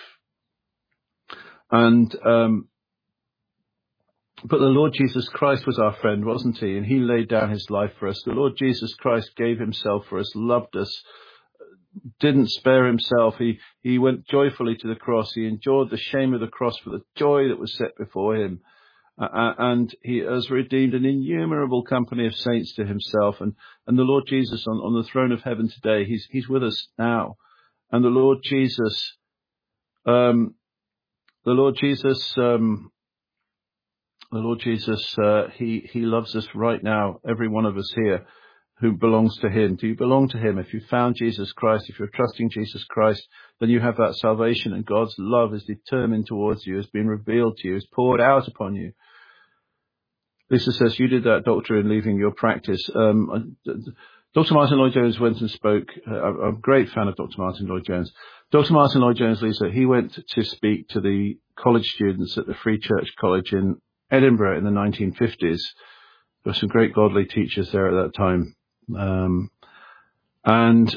And but the Lord Jesus Christ was our friend, wasn't he? And he laid down his life for us. The Lord Jesus Christ gave himself for us, loved us, didn't spare himself. He went joyfully to the cross. He endured the shame of the cross for the joy that was set before him. And he has redeemed an innumerable company of saints to himself. And the Lord Jesus on the throne of heaven today, he's with us now. And the Lord Jesus, he loves us right now, every one of us here who belongs to him. Do you belong to him? If you found Jesus Christ, if you're trusting Jesus Christ, then you have that salvation, and God's love is determined towards you, has been revealed to you, is poured out upon you. Lisa says, you did that, doctor, in leaving your practice. Dr. Martin Lloyd-Jones went and spoke. I'm a great fan of Dr. Martin Lloyd-Jones. Dr. Martin Lloyd-Jones, Lisa, he went to speak to the college students at the Free Church College in Edinburgh in the 1950s. There were some great godly teachers there at that time. And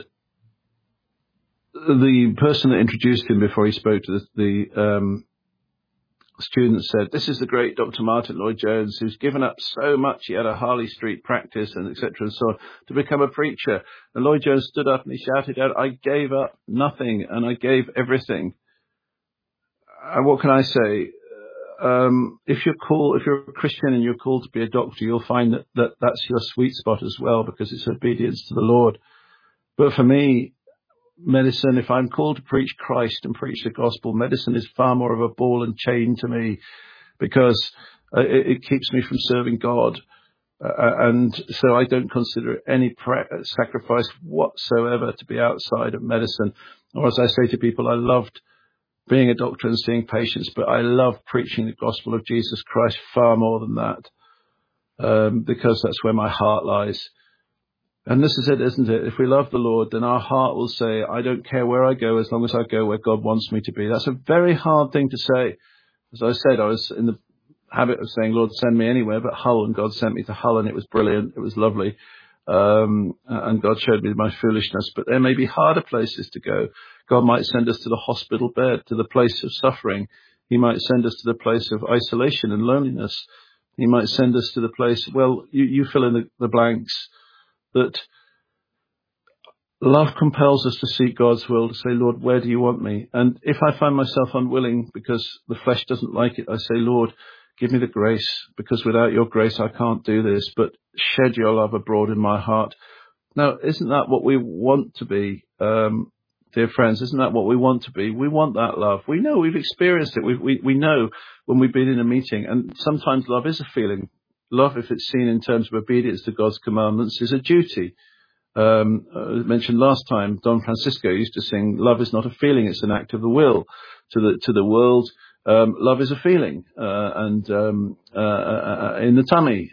the person that introduced him before he spoke to the students said, this is the great Dr. Martin Lloyd-Jones, who's given up so much. He had a Harley Street practice and etc. and so on to become a preacher. And Lloyd-Jones stood up and he shouted out, I gave up nothing and I gave everything. And what can I say? If you're a Christian and you're called to be a doctor, you'll find that that's your sweet spot as well, because it's obedience to the Lord. But for me, medicine, if I'm called to preach Christ and preach the gospel, medicine is far more of a ball and chain to me, because it keeps me from serving God. And so I don't consider it any sacrifice whatsoever to be outside of medicine. Or as I say to people, I loved being a doctor and seeing patients, but I love preaching the gospel of Jesus Christ far more than that, because that's where my heart lies. And this is it, isn't it? If we love the Lord, then our heart will say, I don't care where I go as long as I go where God wants me to be. That's a very hard thing to say. As I said, I was in the habit of saying, Lord, send me anywhere but Hull. And God sent me to Hull, and it was brilliant. It was lovely. And God showed me my foolishness. But there may be harder places to go. God might send us to the hospital bed, to the place of suffering. He might send us to the place of isolation and loneliness. He might send us to the place, well, you fill in the blanks. That love compels us to seek God's will, to say, Lord, where do you want me? And if I find myself unwilling because the flesh doesn't like it, I say, Lord, give me the grace, because without your grace I can't do this, but shed your love abroad in my heart. Now, isn't that what we want to be, dear friends? Isn't that what we want to be? We want that love. We know we've experienced it. We know when we've been in a meeting, and sometimes love is a feeling. Love, if it's seen in terms of obedience to God's commandments, is a duty. I mentioned last time, Don Francisco used to sing, "Love is not a feeling; it's an act of the will." To the world, love is a feeling, and in the tummy,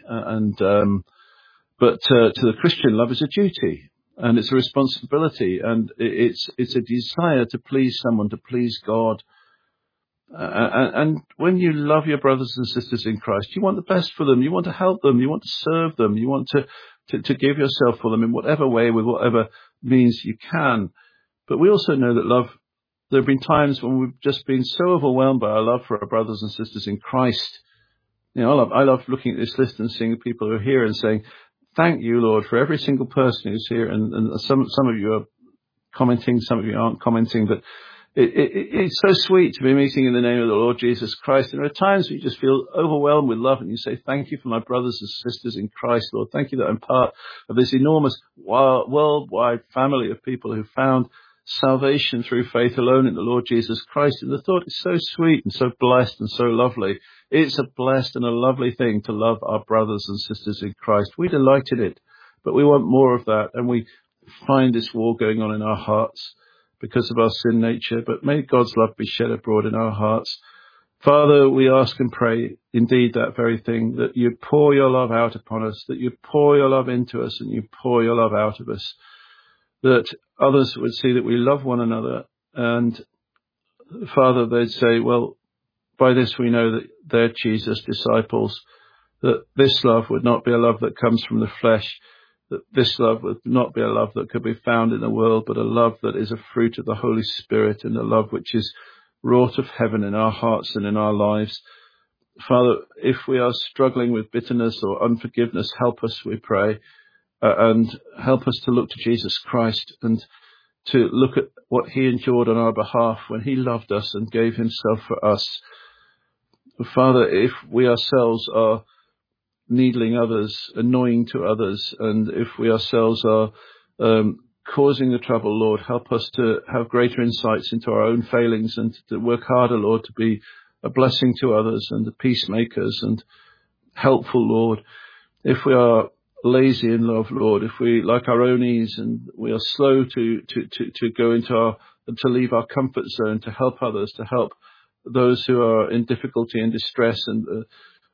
but to the Christian, love is a duty, and it's a responsibility, and it's a desire to please someone, to please God. And when you love your brothers and sisters in Christ, you want the best for them. You want to help them. You want to serve them. You want to give yourself for them in whatever way, with whatever means you can. But we also know that love, there have been times when we've just been so overwhelmed by our love for our brothers and sisters in Christ. I love looking at this list and seeing people who are here and saying, "Thank you, Lord, for every single person who's here." And some of you are commenting, some of you aren't commenting, but it's so sweet to be meeting in the name of the Lord Jesus Christ. And there are times when you just feel overwhelmed with love and you say, "Thank you for my brothers and sisters in Christ, Lord. Thank you that I'm part of this enormous worldwide family of people who found salvation through faith alone in the Lord Jesus Christ." And the thought is so sweet and so blessed and so lovely. It's a blessed and a lovely thing to love our brothers and sisters in Christ. We delight in it, but we want more of that. And we find this war going on in our hearts because of our sin nature, but may God's love be shed abroad in our hearts. Father, we ask and pray indeed that very thing, that you pour your love out upon us, that you pour your love into us and you pour your love out of us, that others would see that we love one another. And Father, they'd say, "Well, by this we know that they're Jesus' disciples," that this love would not be a love that comes from the flesh, that this love would not be a love that could be found in the world, but a love that is a fruit of the Holy Spirit and a love which is wrought of heaven in our hearts and in our lives. Father, if we are struggling with bitterness or unforgiveness, help us, we pray, and help us to look to Jesus Christ and to look at what he endured on our behalf when he loved us and gave himself for us. Father, if we ourselves are needling others, annoying to others, and if we ourselves are causing the trouble, Lord, help us to have greater insights into our own failings and to work harder, Lord, to be a blessing to others and the peacemakers and helpful, Lord. If we are lazy in love, Lord, if we like our own ease and we are slow to go into to leave our comfort zone, to help others, to help those who are in difficulty and distress, and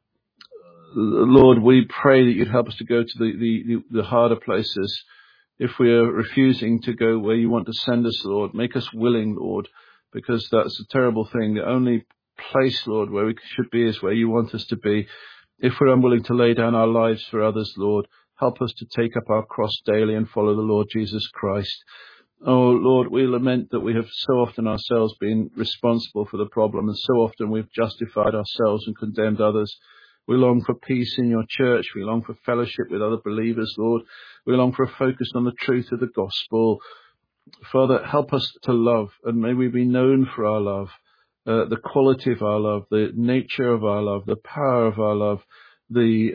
Lord, we pray that you'd help us to go to the harder places. If we are refusing to go where you want to send us, Lord, make us willing, Lord, because that's a terrible thing. The only place, Lord, where we should be is where you want us to be. If we're unwilling to lay down our lives for others, Lord, help us to take up our cross daily and follow the Lord Jesus Christ. Oh, Lord, we lament that we have so often ourselves been responsible for the problem, and so often we've justified ourselves and condemned others. We long for peace in your church. We long for fellowship with other believers, Lord. We long for a focus on the truth of the gospel. Father, help us to love, and may we be known for our love, the quality of our love, the nature of our love, the power of our love, the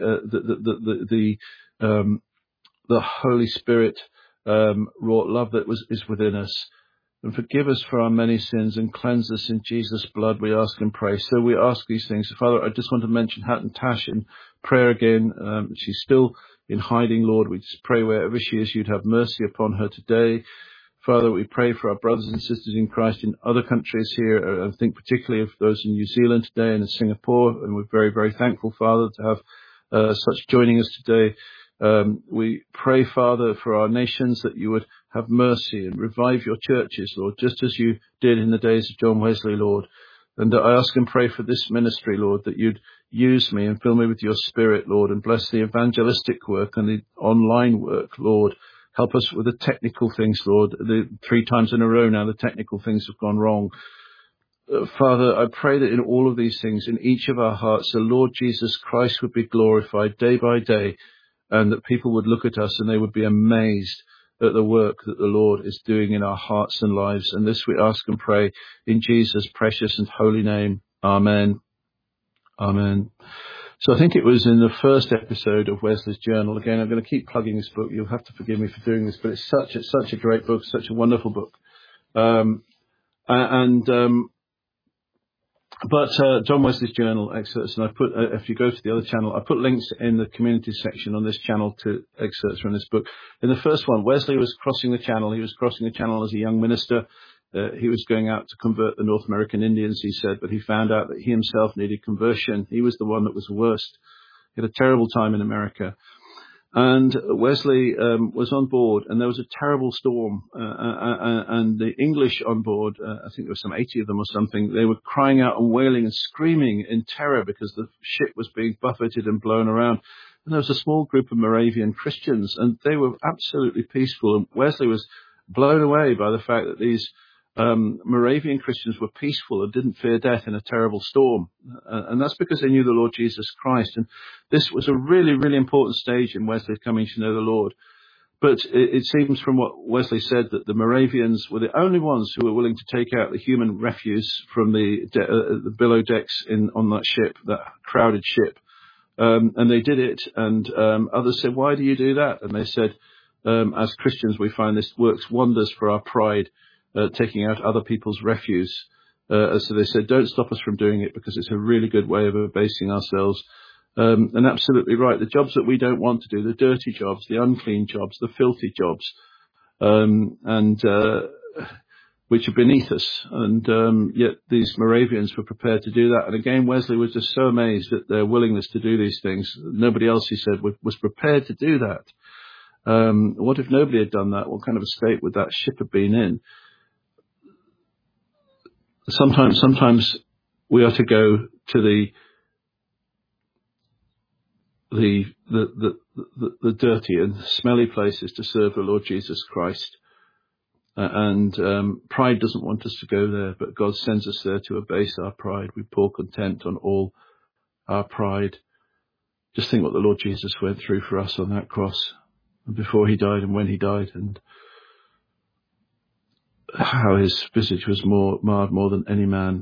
Holy Spirit wrought love that is within us. And forgive us for our many sins and cleanse us in Jesus' blood, we ask and pray. So we ask these things. Father, I just want to mention Hatton Tash in prayer again. She's still in hiding, Lord. We just pray wherever she is, you'd have mercy upon her today. Father, we pray for our brothers and sisters in Christ in other countries here. I think particularly of those in New Zealand today and in Singapore. And we're very, very thankful, Father, to have such joining us today. We pray, Father, for our nations, that you would have mercy and revive your churches, Lord, just as you did in the days of John Wesley, Lord. And I ask and pray for this ministry, Lord, that you'd use me and fill me with your Spirit, Lord, and bless the evangelistic work and the online work, Lord. Help us with the technical things, Lord. 3 times in a row now, the technical things have gone wrong. Father, I pray that in all of these things, in each of our hearts, the Lord Jesus Christ would be glorified day by day, and that people would look at us and they would be amazed at the work that the Lord is doing in our hearts and lives. And this we ask and pray in Jesus' precious and holy name. Amen. Amen. So I think it was in the first episode of Wesley's Journal. Again, I'm going to keep plugging this book. You'll have to forgive me for doing this, but it's such a great book, such a wonderful book. But John Wesley's Journal excerpts, and I put, if you go to the other channel, I put links in the community section on this channel to excerpts from this book. In the first one, Wesley was crossing the channel. He was crossing the channel as a young minister. He was going out to convert the North American Indians, he said, but he found out that he himself needed conversion. He was the one that was the worst. He had a terrible time in America. And Wesley was on board, and there was a terrible storm. And the English on board, I think there were some 80 of them or something, they were crying out and wailing and screaming in terror because the ship was being buffeted and blown around. And there was a small group of Moravian Christians, and they were absolutely peaceful. And Wesley was blown away by the fact that these Moravian Christians were peaceful and didn't fear death in a terrible storm. And that's because they knew the Lord Jesus Christ. And this was a really, really important stage in Wesley coming to know the Lord. But it seems from what Wesley said that the Moravians were the only ones who were willing to take out the human refuse from the below decks on that ship, that crowded ship. And they did it. And others said, why do you do that? And they said, as Christians, we find this works wonders for our pride. Taking out other people's refuse. So they said, don't stop us from doing it because it's a really good way of abasing ourselves. And absolutely right. The jobs that we don't want to do, the dirty jobs, the unclean jobs, the filthy jobs, which are beneath us. And yet these Moravians were prepared to do that. And again, Wesley was just so amazed at their willingness to do these things. Nobody else, he said, was prepared to do that. What if nobody had done that? What kind of a state would that ship have been in? Sometimes we are to go to the dirty and smelly places to serve the Lord Jesus Christ. And pride doesn't want us to go there, but God sends us there to abase our pride. We pour contempt on all our pride. Just think what the Lord Jesus went through for us on that cross, and before he died and when he died, and how his visage was marred more than any man.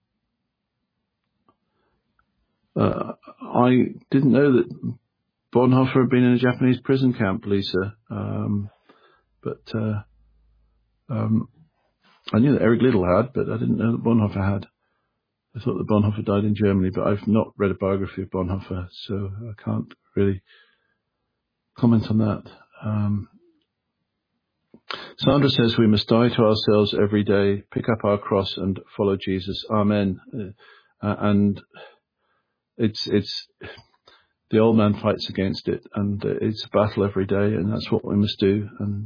I didn't know that Bonhoeffer had been in a Japanese prison camp, Lisa. But I knew that Eric Liddell had, but I didn't know that Bonhoeffer had. I thought that Bonhoeffer died in Germany, but I've not read a biography of Bonhoeffer, so I can't really comment on that. Sandra says we must die to ourselves every day, pick up our cross and follow Jesus. Amen. And it's the old man fights against it, and it's a battle every day, and that's what we must do. And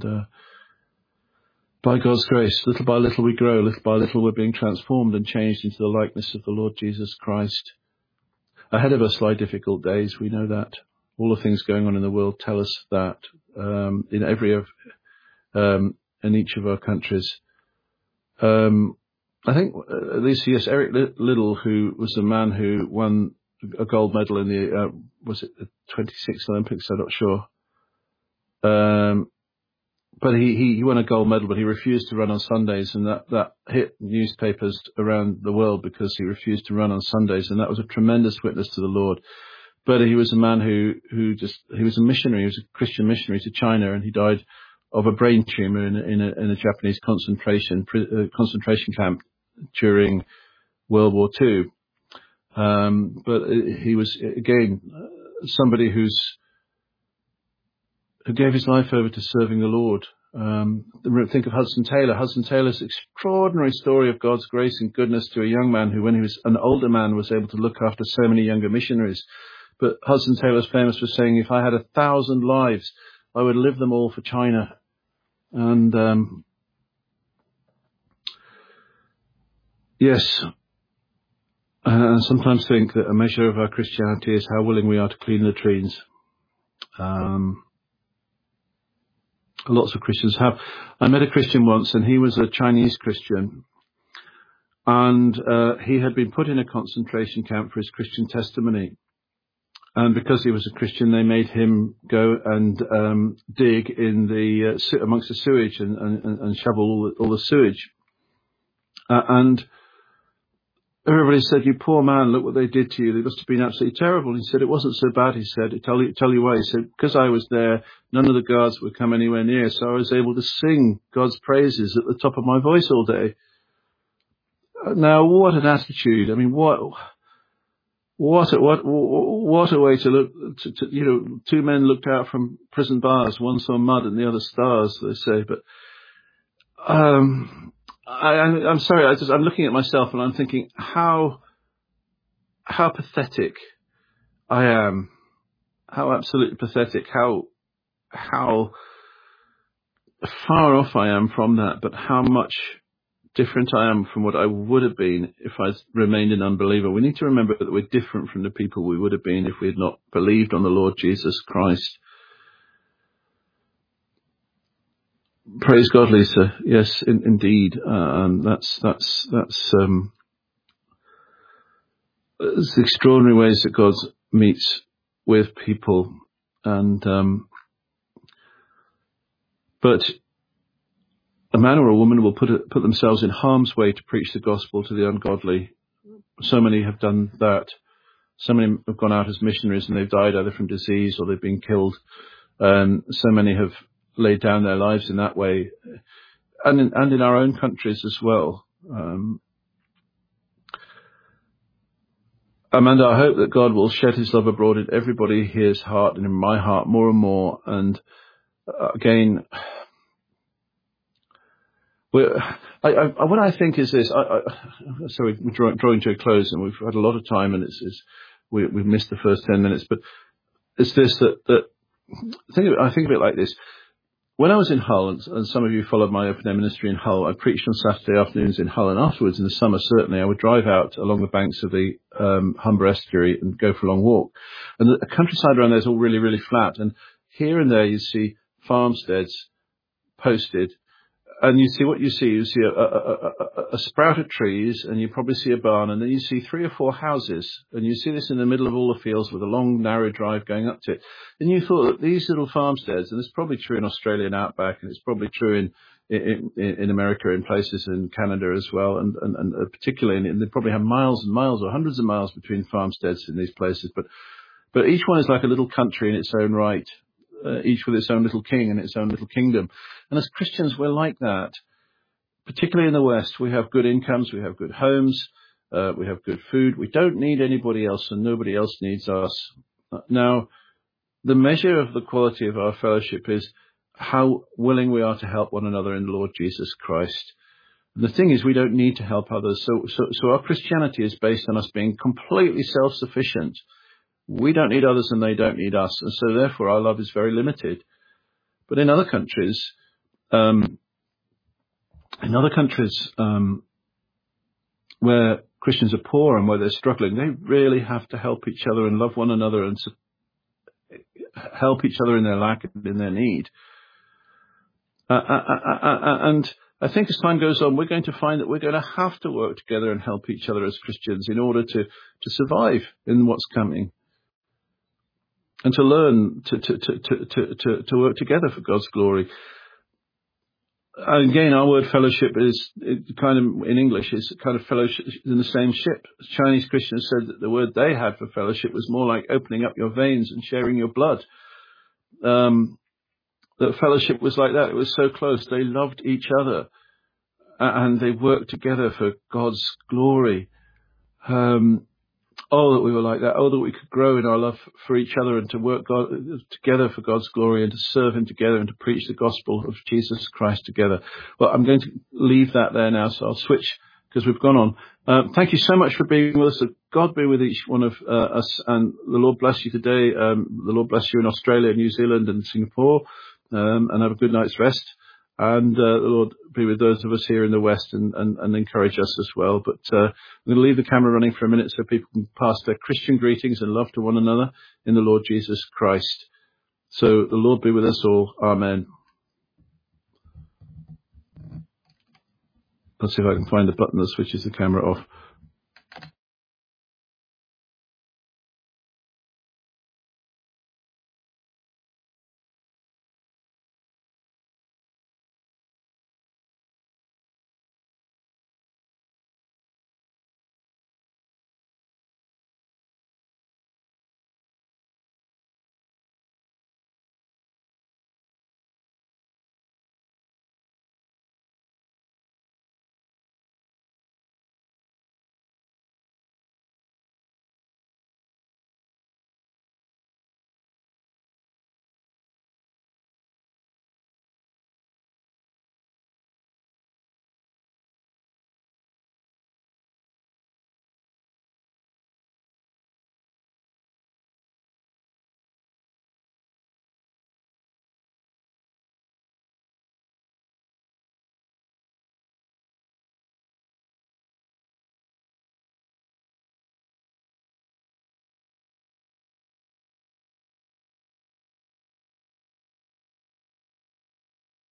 by God's grace, little by little we grow, little by little we're being transformed and changed into the likeness of the Lord Jesus Christ. Ahead of us lie difficult days. We know that. All the things going on in the world tell us that in each of our countries. I think, at least, yes, Eric Liddell, who was the man who won a gold medal in the, was it the 26th Olympics? I'm not sure. But he won a gold medal, but he refused to run on Sundays, and that hit newspapers around the world because he refused to run on Sundays, and that was a tremendous witness to the Lord. But he was a man he was a missionary, he was a Christian missionary to China, and he died of a brain tumor in a Japanese concentration camp during World War II. But he was, again, somebody who gave his life over to serving the Lord. Think of Hudson Taylor. Hudson Taylor's extraordinary story of God's grace and goodness to a young man who, when he was an older man, was able to look after so many younger missionaries. But Hudson Taylor's famous for saying, if I had 1,000 lives, I would live them all for China. And yes, I sometimes think that a measure of our Christianity is how willing we are to clean latrines. Lots of Christians have. I met a Christian once, and he was a Chinese Christian, and he had been put in a concentration camp for his Christian testimony. And because he was a Christian, they made him go and dig in amongst the sewage and shovel all the sewage. And everybody said, "You poor man, look what they did to you. They must have been absolutely terrible." And he said, "It wasn't so bad." He said, "Tell you why." He said, "Because I was there, none of the guards would come anywhere near, so I was able to sing God's praises at the top of my voice all day." Now, what an attitude! I mean, what a way to look. Two men looked out from prison bars. One saw mud and the other stars, they say. But I'm sorry. I'm looking at myself and I'm thinking how pathetic I am. How absolutely pathetic. How far off I am from that. But how much different I am from what I would have been if I remained an unbeliever. We need to remember that we're different from the people we would have been if we had not believed on the Lord Jesus Christ. Praise God, Lisa. Yes, indeed. That's extraordinary ways that God meets with people, and but a man or a woman will put themselves in harm's way to preach the gospel to the ungodly. So many have done that. So many have gone out as missionaries and they've died either from disease or they've been killed. So many have laid down their lives in that way, and in our own countries as well. Amanda, I hope that God will shed his love abroad in everybody here's heart and in my heart more and more. And again, what I think is this. Sorry, we're drawing to a close, and we've had a lot of time, and we've missed the first 10 minutes. But it's this that I think of it like this. When I was in Hull, and some of you followed my open air ministry in Hull, I preached on Saturday afternoons in Hull, and afterwards in the summer, certainly, I would drive out along the banks of the Humber Estuary and go for a long walk. And the countryside around there is all really, really flat. And here and there you see farmsteads posted. And you see what you see. You see a sprout of trees, and you probably see a barn, and then you see 3 or 4 houses, and you see this in the middle of all the fields with a long, narrow drive going up to it. And you thought that these little farmsteads, and it's probably true in Australian outback, and it's probably true in America, in places in Canada as well, and particularly, and they probably have miles and miles or hundreds of miles between farmsteads in these places. But each one is like a little country in its own right. Each with its own little king and its own little kingdom. And as Christians, we're like that. Particularly in the West, we have good incomes, we have good homes, we have good food. We don't need anybody else, and nobody else needs us. Now, the measure of the quality of our fellowship is how willing we are to help one another in the Lord Jesus Christ. And the thing is, we don't need to help others. So our Christianity is based on us being completely self-sufficient. We don't need others and they don't need us. And so therefore our love is very limited. But in other countries, where Christians are poor and where they're struggling, they really have to help each other and love one another and help each other in their lack and in their need. And I think as time goes on, we're going to find that we're going to have to work together and help each other as Christians in order to survive in what's coming. And to learn to work together for God's glory. And again, our word fellowship is kind of, in English, is kind of fellowship in the same ship. Chinese Christians said that the word they had for fellowship was more like opening up your veins and sharing your blood. That fellowship was like that. It was so close. They loved each other. And they worked together for God's glory. Oh, that we were like that. Oh, that we could grow in our love for each other and to work together for God's glory and to serve him together and to preach the gospel of Jesus Christ together. Well, I'm going to leave that there now, so I'll switch because we've gone on. Thank you so much for being with us. God be with each one of us, and the Lord bless you today. The Lord bless you in Australia, New Zealand and Singapore, and have a good night's rest. And the Lord be with those of us here in the West and encourage us as well. But I'm going to leave the camera running for a minute so people can pass their Christian greetings and love to one another in the Lord Jesus Christ. So the Lord be with us all. Amen. Let's see if I can find the button that switches the camera off.